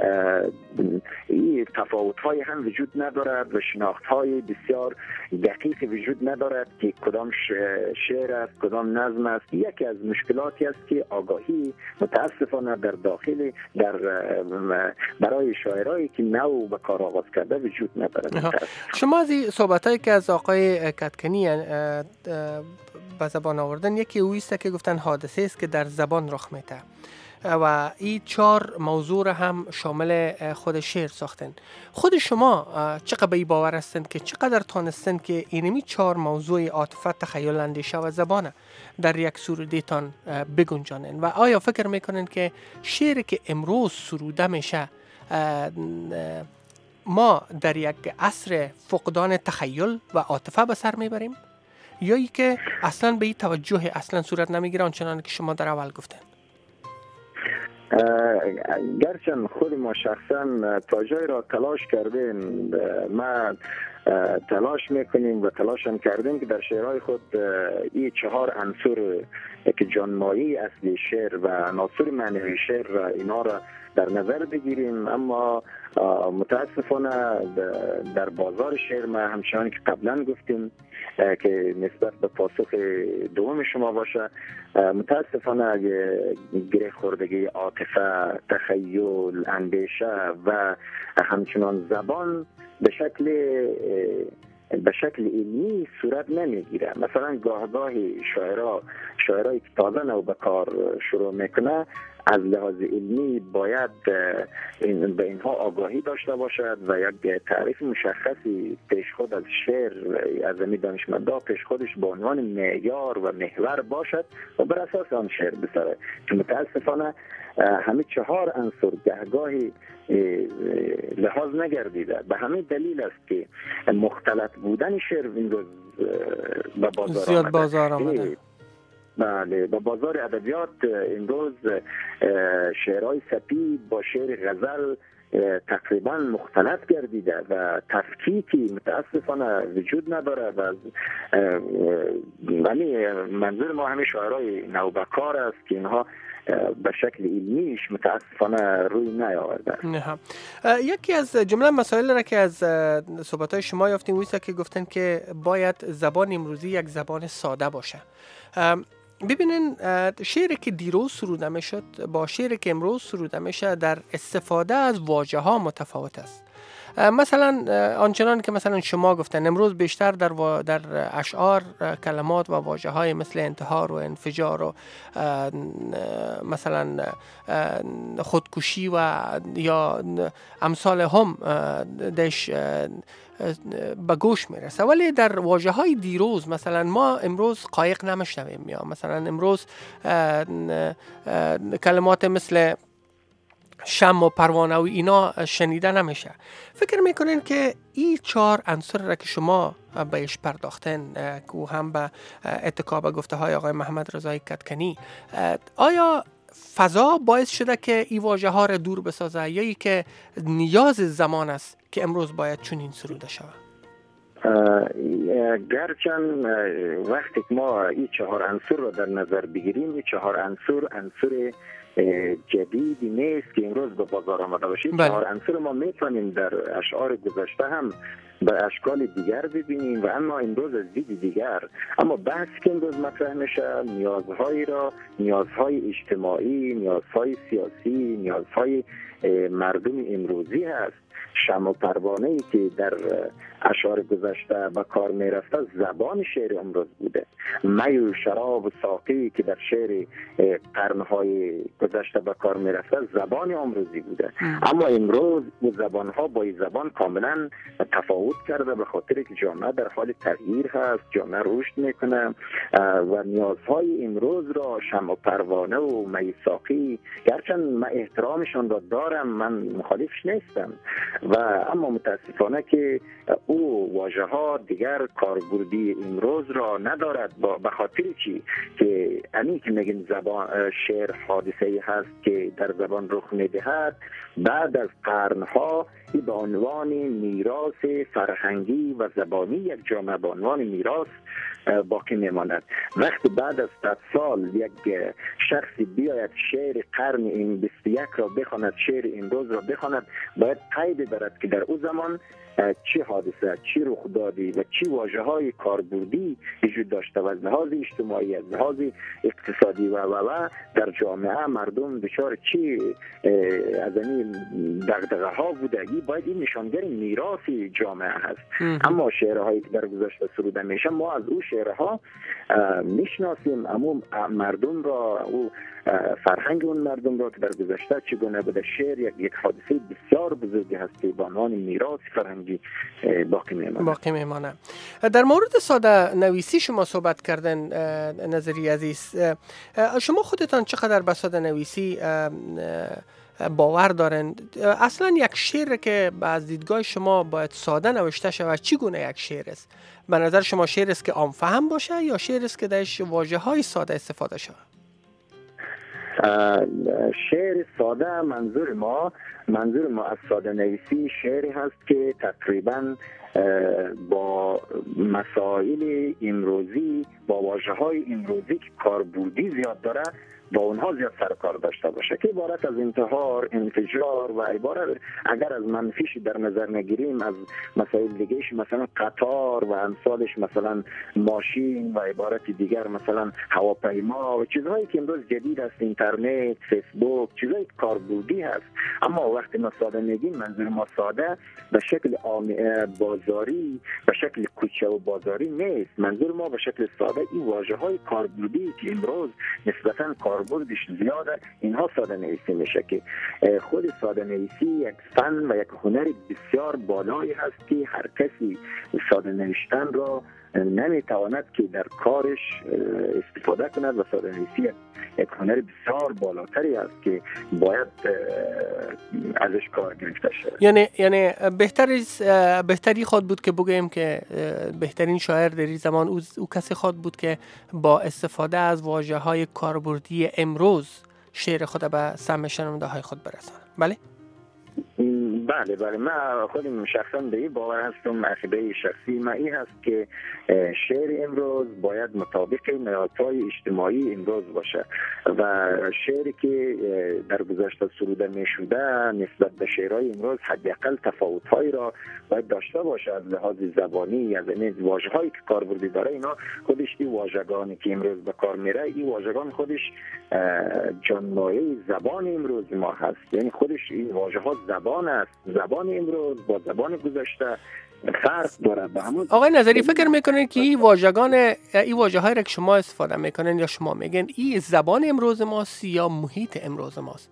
این تفاوت های هم وجود ندارد و شناخت های بسیار دقیق وجود ندارد که کدام شعر است کدام نظم است. یکی از مشکلاتی است که آگاهی متاسفانه در داخل برای شاعرایی که نو به کار آغاز کرده وجود ندارد. شما از این صحبتایی که از آقای کتکنی به زبان آوردن، یکی اویسته که گفتن حادثه است که در زبان رخ میده و این 4 موضوع هم شامل خود شعر ساختن. خود شما چقدر به این باور هستند که چقدر تانستند که اینمی 4 موضوع عاطفه، تخیل، اندیشه و زبانه در یک سروده تان بگنجانند و آیا فکر میکنند که شعری که امروز سروده میشه ما در یک عصر فقدان تخیل و عاطفه به سر میبریم یا ای که اصلا به این توجه اصلا صورت نمیگیره آنچنان که شما در اول گفتن؟ گرچند خود ما شخصا تا جای را تلاش کردیم، ما تلاش میکنیم و تلاش هم کردیم که در شعرهای خود این 4 عنصر که جانمایی اصلی شعر و عناصر معنوی شعر اینا را در نظر بگیریم، اما متاسفانه در بازار شعر ما همچنان که قبلا گفتیم که نسبت به پاسخ دوم شما باشه، متاسفانه گره خوردگی عاطفه، تخیل، اندیشه و همچنان زبان به شکل علمی صورت نمیگیره. مثلا گاهی شاعرایی که تازه نو به کار شروع میکنه از لحاظ علمی باید به اینها آگاهی داشته باشد و یک تعریف مشخصی پیش خود از شعر از این دانشمندا پیش خودش به عنوان معیار و محور باشد و بر اساس آن شعر بسازد. که متاسفانه همه 4 عنصر گهگاهی لحاظ نگردیده. به همین دلیل است که مختلط بودن شعر این روز به بازار آمده. بله، با بازار ادبیات امروز شعرهای سپید با شعر غزل تقریبا مختلط گردیده و تفکیکی متاسفانه وجود نداره و ولی منظور ما همه شاعرهای نوبکار است که اینها به شکل علمیش متاسفانه روی نیاورده. یکی از جمله مسائل را که از صحبت‌های شما یافتیم ویسا که گفتن که باید زبان امروزی یک زبان ساده باشه. ببینین شعری که دیروز سروده میشد با شعری که امروز سروده میشه در استفاده از واژه ها متفاوت است. مثلا آنچنان که مثلا شما گفتن امروز بیشتر در اشعار کلمات و واژه های مثل انتحار و انفجار و مثلا خودکشی و یا امثال هم دش به گوش میرسه، ولی در واژه های دیروز مثلا ما امروز قایق نمیشنویم یا مثلا امروز کلمات مثل شم و پروانه و اینا شنیده نمیشه. فکر میکنین که این 4 عنصر را که شما بهش پرداختن که هم به اتکا به گفته های آقای محمد رضایی کتکنی، آیا فضا باعث شده که این واژه ها را دور بسازه یا ای که نیاز زمان است که امروز باید چنین سروده شود؟ گرچند وقتی که ما این 4 عنصر را در نظر بگیریم، این 4 عنصر جدیدی نیست که امروز به بازار آمده باشه. 4 عنصر ما میتونیم در اشعار گذشته هم به اشکال دیگر ببینیم و اما امروز از دید دیگر. اما بحث که امروز مطرح میشه نیازهای اجتماعی، نیازهای سیاسی، نیازهای مردم امروزی هست. شمع و پروانه‌ای که در اشعار گذشته به کار می رفته زبان شعر امروز بوده. می و شراب و ساقی که در شعر قرنهای گذشته به کار می رفته زبان امروزی بوده. اما امروز این زبان ها با این زبان کاملا تفاوت کرده، به خاطر که جامعه در حال تغییر هست، جامعه رشد میکنه و نیازهای امروز را شمع و پروانه و می ساقی، گرچند من احترامشان را دارم، من مخالفش نیستم، و اما متاسفانه که او واژه ها دیگر کاربردی امروز را ندارد. به خاطر چی؟ که همین که میگن زبان شعر حادثه ای هست که در زبان رخ میدهد، بعد از قرنها به عنوان میراث فرهنگی و زبانی یک جامعه به عنوان میراث باقی میماند. وقتی بعد از 100 سال یک شخصی بیاید شعر قرن این 21 را بخواند، شعر امروز را بخواند، باید قید برد که در او زمان چی حادثه، چی رخ دادی و چی واژه های کاربردی وجود داشته و از لحاظ اجتماعی، از لحاظ اقتصادی و در جامعه مردم دچار چی از این دغدغه ها بودگی، باید این نشانگر میراث جامعه هست. اما شعرهایی که در گذشته سروده میشه، ما از او شعرها میشناسیم، اما مردم را، او فرهنگ اون مردم را که در گذشته چگونه بوده. شعر یک حادثه بسیار بزرگی هست که به عنوان میراث فرهنگی باقی میمانه. در مورد ساده نویسی شما صحبت کردن نظری عزیز، شما خودتان چقدر به ساده نویسی باور دارن؟ اصلا یک شعر که از دیدگاه شما باید ساده نوشته شود چگونه یک شعر است؟ به نظر شما شعر است که عام فهم باشه یا شعر است که درش واژه‌های ساده استفاده شود؟ شعر ساده منظور ما از ساده نویسی شعری هست که تقریبا با مسائل امروزی، با واژه‌های امروزی که کاربردی زیاد داره، با اونها زیاد سرکار داشته باشه، که عبارت از انتحار، انفجار و عبارت، اگر از منفیش در نظر نگیریم، از مسائل دیگهش مثلا قطار و امثالش، مثلا ماشین و عبارت دیگر مثلا هواپیما و چیزهایی که امروز جدید است، اینترنت، فیسبوک، چیزهای کاربردی هست. اما وقتی ما ساده میگیم، منظور ما ساده به شکل بازاری، به شکل کوچه و بازاری نیست. منظور ما به شکل ساده این واژه‌های کاربردی که امروز نسبتاً کاربردش زیاده، اینها ساده نویسی میشه، که خود ساده نویسی یک فن و یک هنر بسیار بالایی هست که هر کسی ساده نوشتن را نمیتواند که در کارش استفاده کند، و ساده نویسی یک هنر بسیار بالاتری است که باید ازش کار گرفته شود. یعنی بهتری خود بود که بگوییم که بهترین شاعر در این زمان او کسی خود بود که با استفاده از واژه‌های کاربردی امروز شعر خود به سمع شنونده های خود برساند. بله؟ بله، من خودم شخصا به این باور هستم، عقیده شخصی من این هست که شعر امروز باید مطابق نهادهای اجتماعی امروز باشه، و شعری که در گذشته سروده می شده نسبت به شعرهای امروز حداقل تفاوت‌هایی را باید داشته باشه از لحاظ زبانی، از این واژه‌هایی که کاربردی داره. اینا خودش این واژگانی که امروز به کار میره، این واژگان خودش جانمایه زبان امروز ما هست، یعنی خودش این واژه‌ها زبان است. زبان امروز با زبان گذشته فرق داره. آقای نظری، فکر میکنین که این واژه‌هایی را که شما استفاده میکنین یا شما میگن این زبان امروز ماست یا محیط امروز ماست؟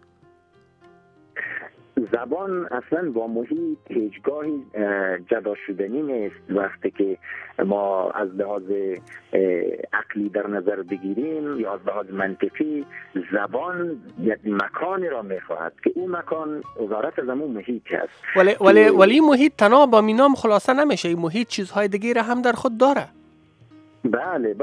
زبان اصلا با محیط هیچگاهی جدا شدنی نیست. وقتی که ما از لحاظ عقلی در نظر بگیریم یا از لحاظ منطقی، زبان یک مکانی را میخواهد که اون مکان عبارت از همون محیط است. ولی محیط تنها با مینام خلاصه نمیشه، این محیط چیزهای دیگه را هم در خود داره. بله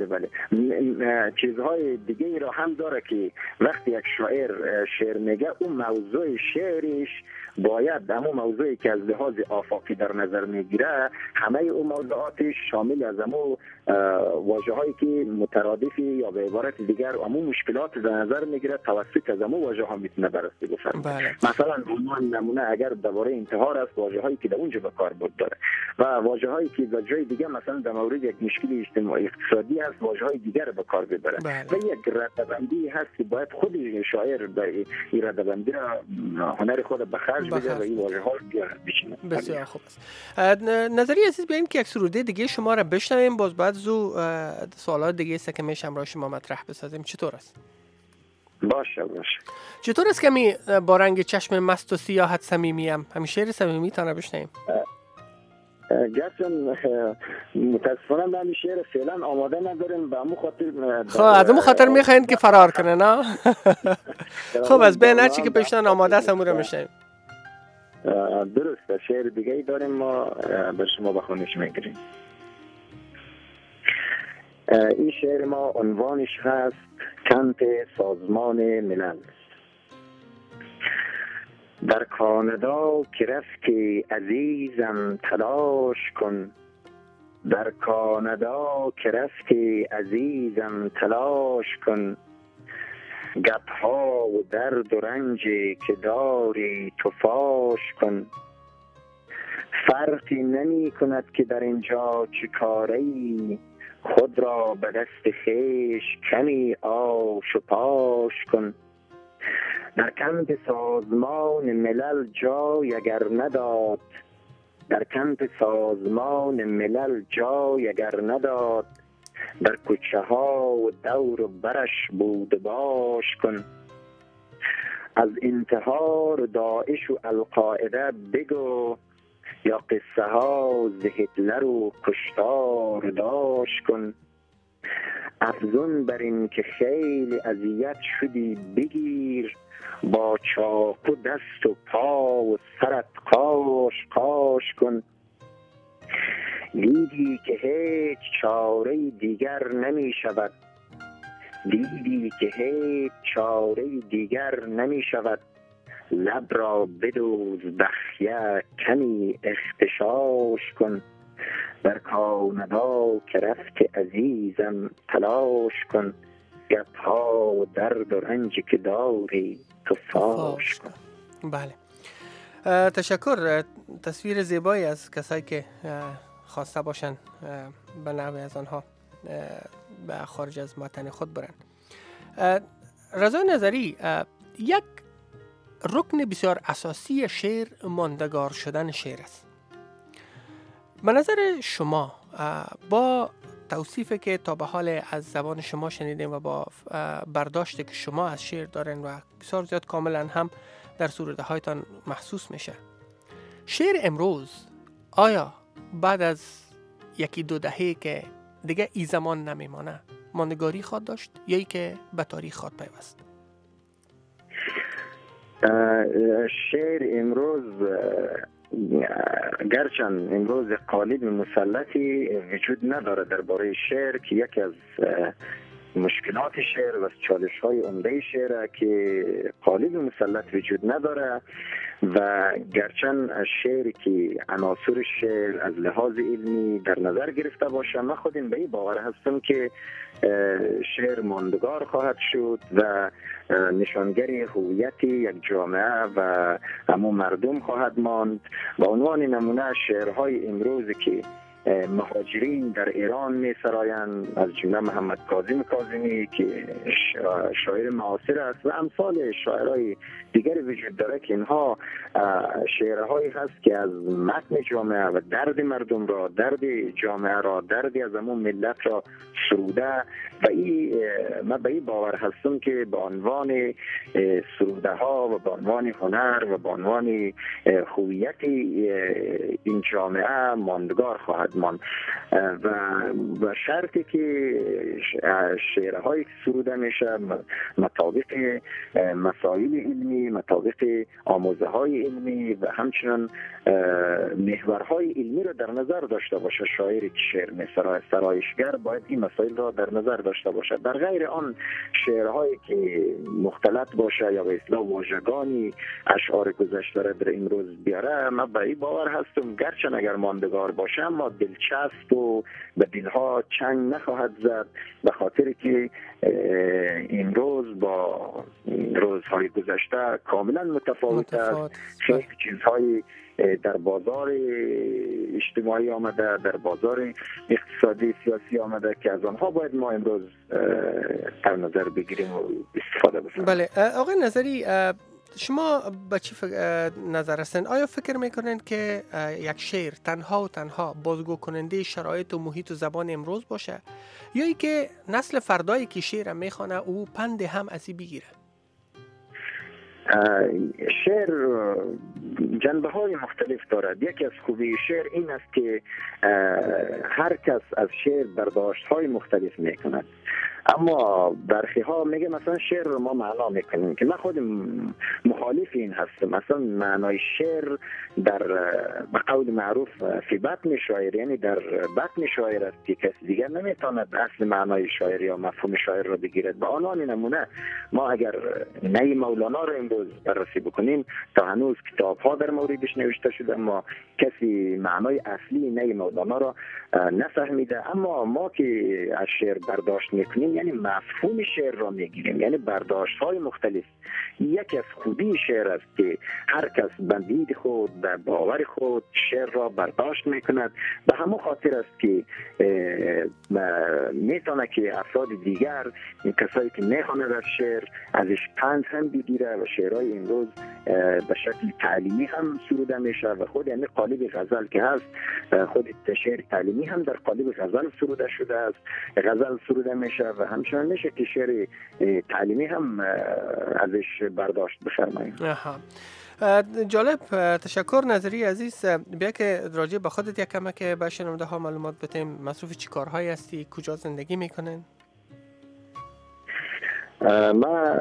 چیزهای دیگه ای را هم داره که وقتی یک شاعر شعر میگه، اون موضوع شعرش باید همون موضوعی که از لحاظ آفاقی در نظر میگیره همه اون موضوعاتش شامل از همون واژه‌هایی که مترادفی یا به عبارت دیگر همون مشکلات در نظر میگیره توسط از همون واژه‌ها میتونه بررسی بفرمایید. مثلا عنوان نمونه اگر درباره انتحار است واژه‌هایی که در اونجا به کار برده داره و واژه‌هایی که در جای دیگه مثلا در مورد یک مشکل اجتماعی اقتصادی است واژه‌های دیگر به کار ببره و یک رده‌بندی هست که باید خود شاعر به این رده‌بندی را هنر خود به خرج بده و این واژه‌ها بشینه. بسیار خوب است. نظریه عزیز بیاین که یک سروده دیگه شما را بشنویم، باز بعد زو سوالات دیگه است که میشم را شما مطرح بسازیم. چطور است؟ باشه. چطور است که می با رنگ چشم مست و سیاحت صمیمیم؟ همین شعر صمیمی تا نبشنیم. گرچه متاسفانه من شعر فعلا آماده نداریم به همون خاطر از همون خاطر میخواین که فرار کنه نه؟ خب از بین هرچی که پیشتن آماده است همون رو میشنیم. درسته. شعر دیگه ای داریم ما به شما بخونش میگیریم. این شعر ما عنوانش هست کمپ سازمان ملل. در کانادا که رفتی عزیزم تلاش کن، در کانادا که رفتی عزیزم تلاش کن، گپ‌ها و درد و رنجی که داری تو فاش کن. فرقی نمی کند که در اینجا چه کاری، خود را به دست خویش کمی آش و پاش کن. در کمپ سازمان ملل جای اگر نداد، در کمپ سازمان ملل جای اگر نداد، در کوچه ها و دور و برش بود باش کن. از انتحار داعش و القاعده بگو، یا قصه ها ز هتلر و کشتار داش کن. افزون بر این که خیلی اذیت شدی بگیر، با چاقو دست و پا و سرت قاش کن. دیدی که هیچ چاره دیگر نمی شود، دیدی که هیچ چاره دیگر نمی شود، لب را بدوز بخیه کمی اختشاش کن. در کانادا که رفت عزیزم تلاش کن، گپ‌ها و درد و رنجی که داری تو فاش کن. بله، تشکر. تصویر زیبایی از کسایی که خواسته باشن به نحوی از آنها به خارج از وطن خود برن. رضا نظری، یک رکن بسیار اساسی شعر ماندگار شدن شعر است. به نظر شما با توصیفی که تا به حال از زبان شما شنیدیم و با برداشتی که شما از شعر دارین و بسیار زیاد کاملا هم در سروده هایتان محسوس میشه، شعر امروز آیا بعد از یکی دو دهه که دیگه ای زمان نمیمانه ماندگاری خواد داشت یا ای که به تاریخ خواد پیوست؟ شعر امروز گرچند امروز قالب مسلطی وجود نداره درباره شعر که یکی از مشکلات شعر و چالش‌های عمده شعر که قالب مسلط وجود نداره و گرچند شعر که عناصر شعر از لحاظ علمی در نظر گرفته باشه، من خودم به این باور هستم که شعر ماندگار خواهد شد و نشانگر هویت یک جامعه و همون مردم خواهد ماند. به عنوان نمونه شعرهای امروزی که مهاجرین در ایران می سرایند، از جمله محمد کاظم کاظمی که شاعر معاصر است و امثال شاعرای دیگر وجود داره که اینها شعرهایی هست که از متن جامعه و درد مردم را، درد جامعه را، دردی از همون ملت را سروده و من به این باور هستم که به عنوان سروده ها و به عنوان هنر و به عنوان هویت این جامعه ماندگار خواهد ماند و شرطی که شعرهایی که سروده میشه مطابق مسائل علمی، مطابق آموزه های علمی و همچنان محورهای علمی را در نظر داشته باشه. شاعری که شعر می‌سرایه، سرایشگر باید این مسائل را در نظر داشته باشد. در غیر آن شعرهایی که مختلط باشه یا به اصطلاح واژگانی اشعار گذشته را در امروز بیاره، من به این باور هستم گرچه اگر ماندگار باشه اما دلچسب و به دلها چنگ نخواهد زد، به خاطر که امروز با روزهای گذشته کاملا متفاوت است. خیلی چیزهای در بازار اجتماعی آمده، در بازار اقتصادی سیاسی آمده که از آنها باید ما امروز در نظر بگیریم و استفاده بکنیم. بله آقای نظری، شما به چی نظر هستند؟ آیا فکر میکنند که یک شعر تنها و تنها بازگو کننده شرایط و محیط و زبان امروز باشه، یا ای که نسل فردایی که شعر میخوانه او پند هم از این بگیره؟ شعر جنبه های مختلف دارد. یکی از خوبی شعر این است که هر کس از شعر برداشت های مختلف میکند، اما برخی ها میگه مثلا شعر رو ما معنا میکنیم که من خود مخالف این هستم. مثلا معنای شعر در به قول معروف فی بطن شاعر، یعنی در بطن شاعر است که کسی دیگر نمیتواند اصل معنای شاعر یا مفهوم شاعر را بگیرد. به عنوان نمونه ما اگر نی مولانا را امروز بررسی بکنیم، تا هنوز کتاب ها در موردش نوشته شده اما کسی معنای اصلی نی مولانا را نفهمیده. اما ما که از شعر برداشت میکنیم یعنی مفهوم شعر را میگیریم، یعنی برداشت های مختلف. یکی از خوبی شعر است که هر کس به دید خود به باور خود شعر را برداشت میکند. به همون خاطر است که میتونه که افراد دیگر، کسایی که میخوانند از شعر، ازش پند هم بگیره و شعرهای امروز به شکل تعلیمی هم سروده میشه و خود یعنی قالب غزل که هست، خود شعر تعلیمی هم در قالب غزل سروده شده است، غزل سروده میشه و همچنان میشه که شعر تعلیمی هم ازش برداشت بفرماییم. جالب، تشکر نظری عزیز. بیا که راجع به خودت یک کمک به شنونده ها معلومات بدیم. مصروف چی کارهایی هستی؟ کجا زندگی میکنین؟ ما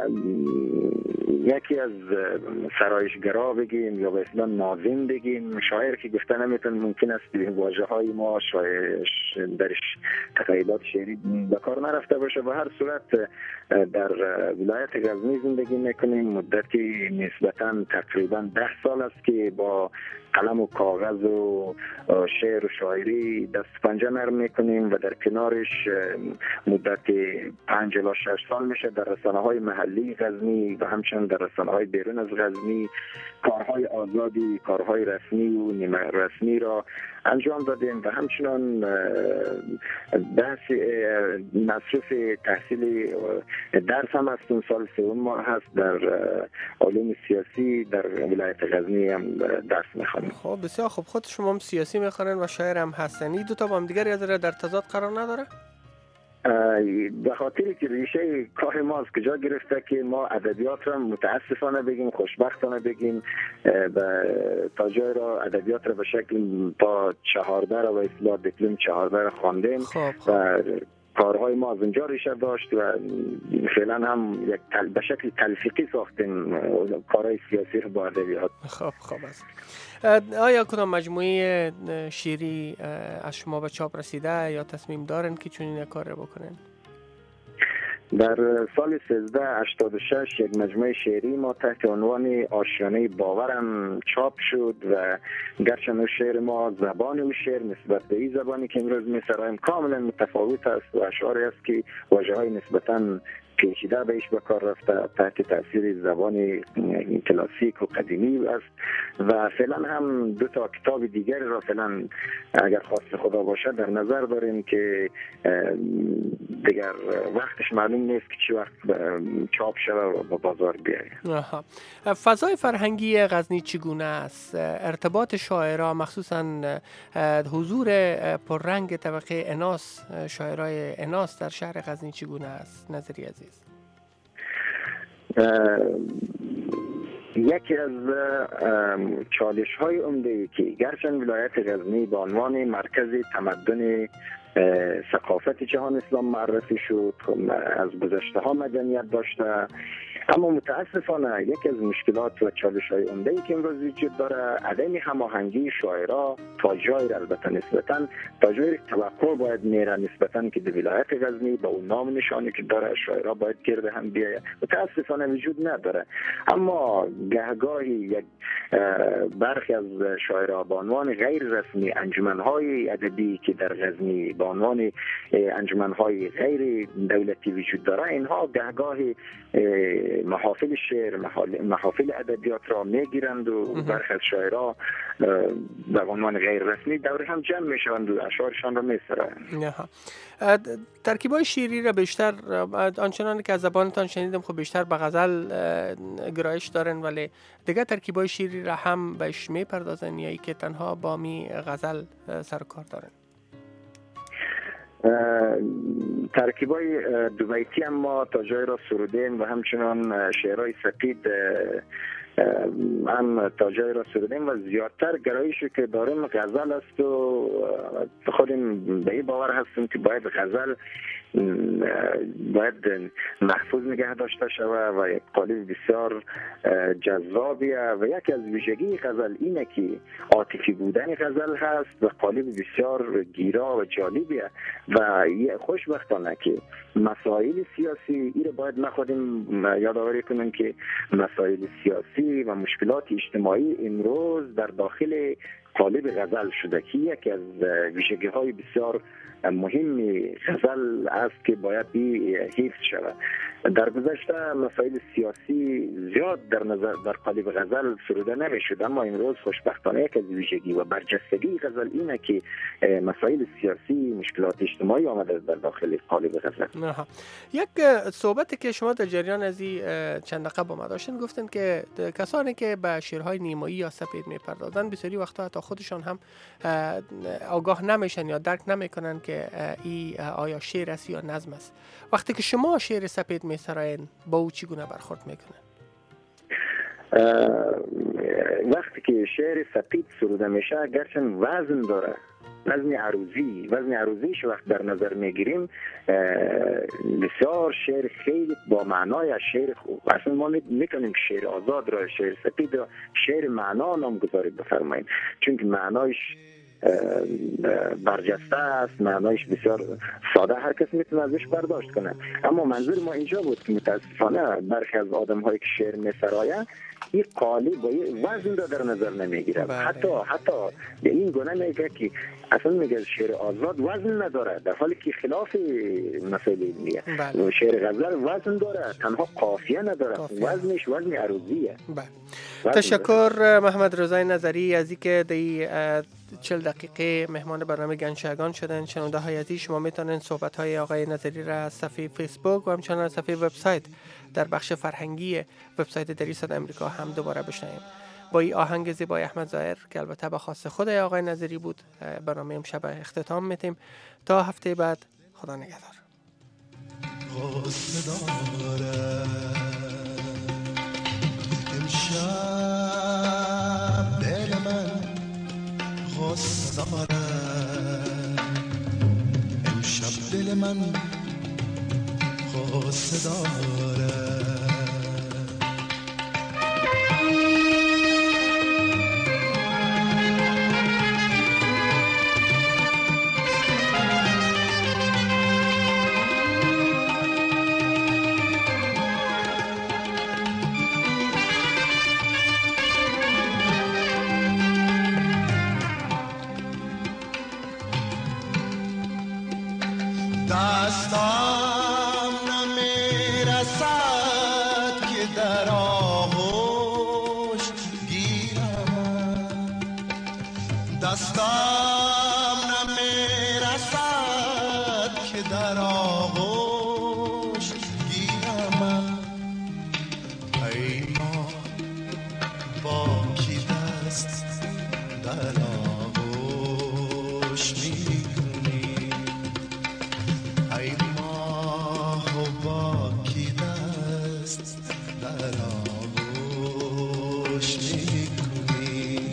یکی از سرایشگرا بگیم یا به اصطلاح ناظم بگیم، شاعر که گفته نمیتون، ممکن است واژه های ما درش تقییدات شعری به کار نرفته باشه. به هر صورت در ولایت غزنی زندگی میکنیم. مدتی نسبتا تقریبا 10 سال است که با قلم و کاغذ و شعر و شاعری دست پنجه نرم میکنیم و در کنارش مدت 5 الی 6 سال میشه در رسانه‌های محلی غزنی و همچنین در رسانه‌های بیرون از غزنی کارهای آزادی، کارهای رسمی و نیمه رسمی را انجام دادیم و همچنین بحث مصروف تحصیل درس هم هستم. سال سوم ما هست در علوم سیاسی در ولایت غزنی هم درس میخوانیم. خب بسیار خوب. خود شما هم سیاسی میخوانین و شاعر هم هستن. این دو تا با هم دیگر یاد در تضاد قرار نداره؟ به خاطر که ریشه کار ماست کجا گرفته که ما ادبیات را متاسفانه بگیم، خوشبختانه بگیم، تا جای را ادبیات را به شکل تا 14 را و اصطلاح دیپلم 14 را خواندیم و کارهای ما از اونجا ریشه داشت و فعلا هم به شکل تلفیقی ساختیم کارهای سیاسی رو با ادبیات. خب است. آیا کدام مجموعه شعری از شما به چاپ رسیده یا تصمیم دارن که چنین کار رو بکنن؟ در سال 1386 یک مجموعه شعری ما تحت عنوان آشیانه باورم چاپ شد و گرچه شعر ما زبان و شعر نسبت به این زبانی که امروز می‌سرایم کاملا متفاوت است و اشعاری است که واژه‌های نسبتاً پیچیده بهش به کار رفته تحت تاثیر زبان کلاسیک و قدیمی است و فعلا هم 2 تا کتاب دیگر را فعلا اگر خواست خدا باشه در نظر داریم که دیگر وقتش معلوم نیست که چی وقت چاپ شده و به بازار بیاید. فضای فرهنگی غزنی چگونه است؟ ارتباط شاعرها مخصوصا حضور پررنگ طبقه اناس، شاعرای اناس در شهر غزنی چگونه است نظری عزیز؟ یکی از چالش های عمده که گرچه ولایت غزنی به عنوان مرکز تمدن ثقافت جهان اسلام معرفی شد، از گذشته ها مدنیت داشته اما متاسفانه یکی از مشکلات و چالش‌های عمده‌ای که امروز وجود داره عدم هماهنگی شاعرها تا جای البته نسبتاً تا جای توقع باید میره نسبتاً که در ولایت غزنی با اون نام نشانی که داره شاعرها باید گرد هم بیاید متاسفانه وجود نداره. اما گهگاهی یک برخی از شاعرها به عنوان غیر رسمی انجمن‌های ادبی که در غزنی به عنوان انجمن‌های غیر دولتی وجود داره اینها گهگاهی محافل شعر محافل ادبیات را میگیرند و برخی از شاعرها به عنوان غیر رسمی دور هم جمع میشوند و اشعارشان را میسرایند. ترکیب‌های شعری را بیشتر آنچنان که از زبانتان شنیدم خب بیشتر به غزل گرایش دارن، ولی دیگه ترکیب‌های شعری را هم بهش میپردازن یا ای که تنها با می غزل سر و کار دارن؟ ترکیبای دو بیتی هم ما تا جای را سرودیم و همچنان شعرهای سپید هم تا جای را سرودیم و زیادتر گرایشی که داریم غزل است و خودم به این باور هستیم که باید غزل باید محفوظ نگه داشته شود و یک قالب بسیار جذابیه و یکی از ویژگی غزل اینه که عاطفی بودن غزل هست و قالب بسیار گیرا و جالبیه و خوشبختانه که مسائل سیاسی این باید ما خودم یادآوری کنیم که مسائل سیاسی و مشکلات اجتماعی امروز در داخل قالب غزل شده که یکی از ویژگی‌های بسیار مهم غزل است که باید حفظ شود. در گذشته مسائل سیاسی زیاد در قالب غزل سروده نمیشد، اما امروز خوشبختانه یک از ویژگی و برجستگی غزل اینه که مسائل سیاسی مشکلات اجتماعی آمده در داخل قالب غزل. یک صحبتی که شما در جریان از این چند دقیقه با ما داشتین گفتن که کسانی که به شعرهای نیمایی یا سپید میپردازن بسیاری وقتا حتی خودشان هم آگاه نمیشن یا درک نمیکنن که ای آیا شعر است یا نظم است. وقتی که شما شعر سپید میسراین با او چگونه برخورد میکنه؟ وقتی که شعر سپید سروده میشه گرچند وزن داره، وزن عروضیش وقت در نظر میگیریم بسیار شعر خیلی با معنای شعر خوب. اصلا ما میکنیم که شعر آزاد را شعر سپید را شعر معنا نامگذاری بفرماییم، چون که معنایش برجسته است، معنایش بسیار ساده، هر کس میتونه ازش برداشت کنه. اما منظور ما اینجا بود که متاسفانه برخی از آدم هایی که شعر میسراین این قالب و وزن را در نظر نمیگیره. حتی به این گونه میگه که اصلا میگه شعر آزاد وزن نداره، در حالی که خلاف مسائل علمیه. شعر غزل وزن داره، تنها قافیه نداره، وزنش وزن عروضیه. تشکر محمد رضای نظری از اینکه در 40 دقیقه مهمان برنامه گنجشگان شدن. شنونده های عزیز شما میتونید صحبت های آقای نظری را از صفحه فیسبوک و همچنین از صفحه وبسایت در بخش فرهنگی وبسایت دری صدای آمریکا هم دوباره بشنوید. با این آهنگ زیبای احمد ظاهر که البته به خواست خود آقای نظری بود برنامه امشب اختتام میتیم. تا هفته بعد، خدا نگهدار. امشب دل من غصه داره. دستم نمیرسد که در آغوش گیرم، دستم نمیرسد که در آغوش گیرم. ای ما با کی دست در آغوش میکنی؟ ای با کی دست در آغوش میکنی؟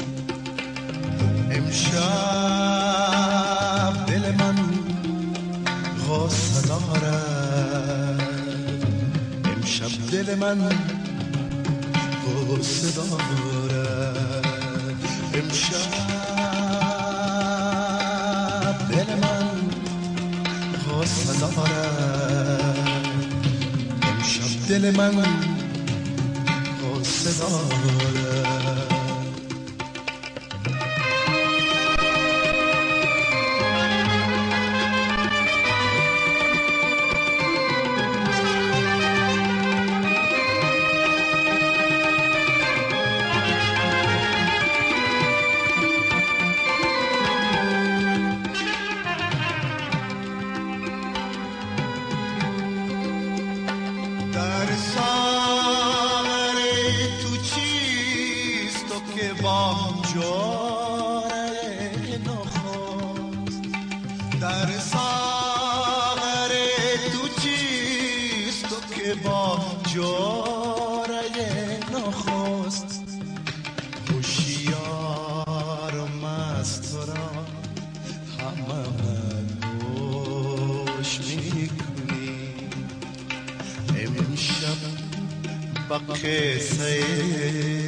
امشب دل من غصه دارد، امشب دل دل من غصه دارد امشب دل من غصه دارد امشب دل من غصه دارد قصه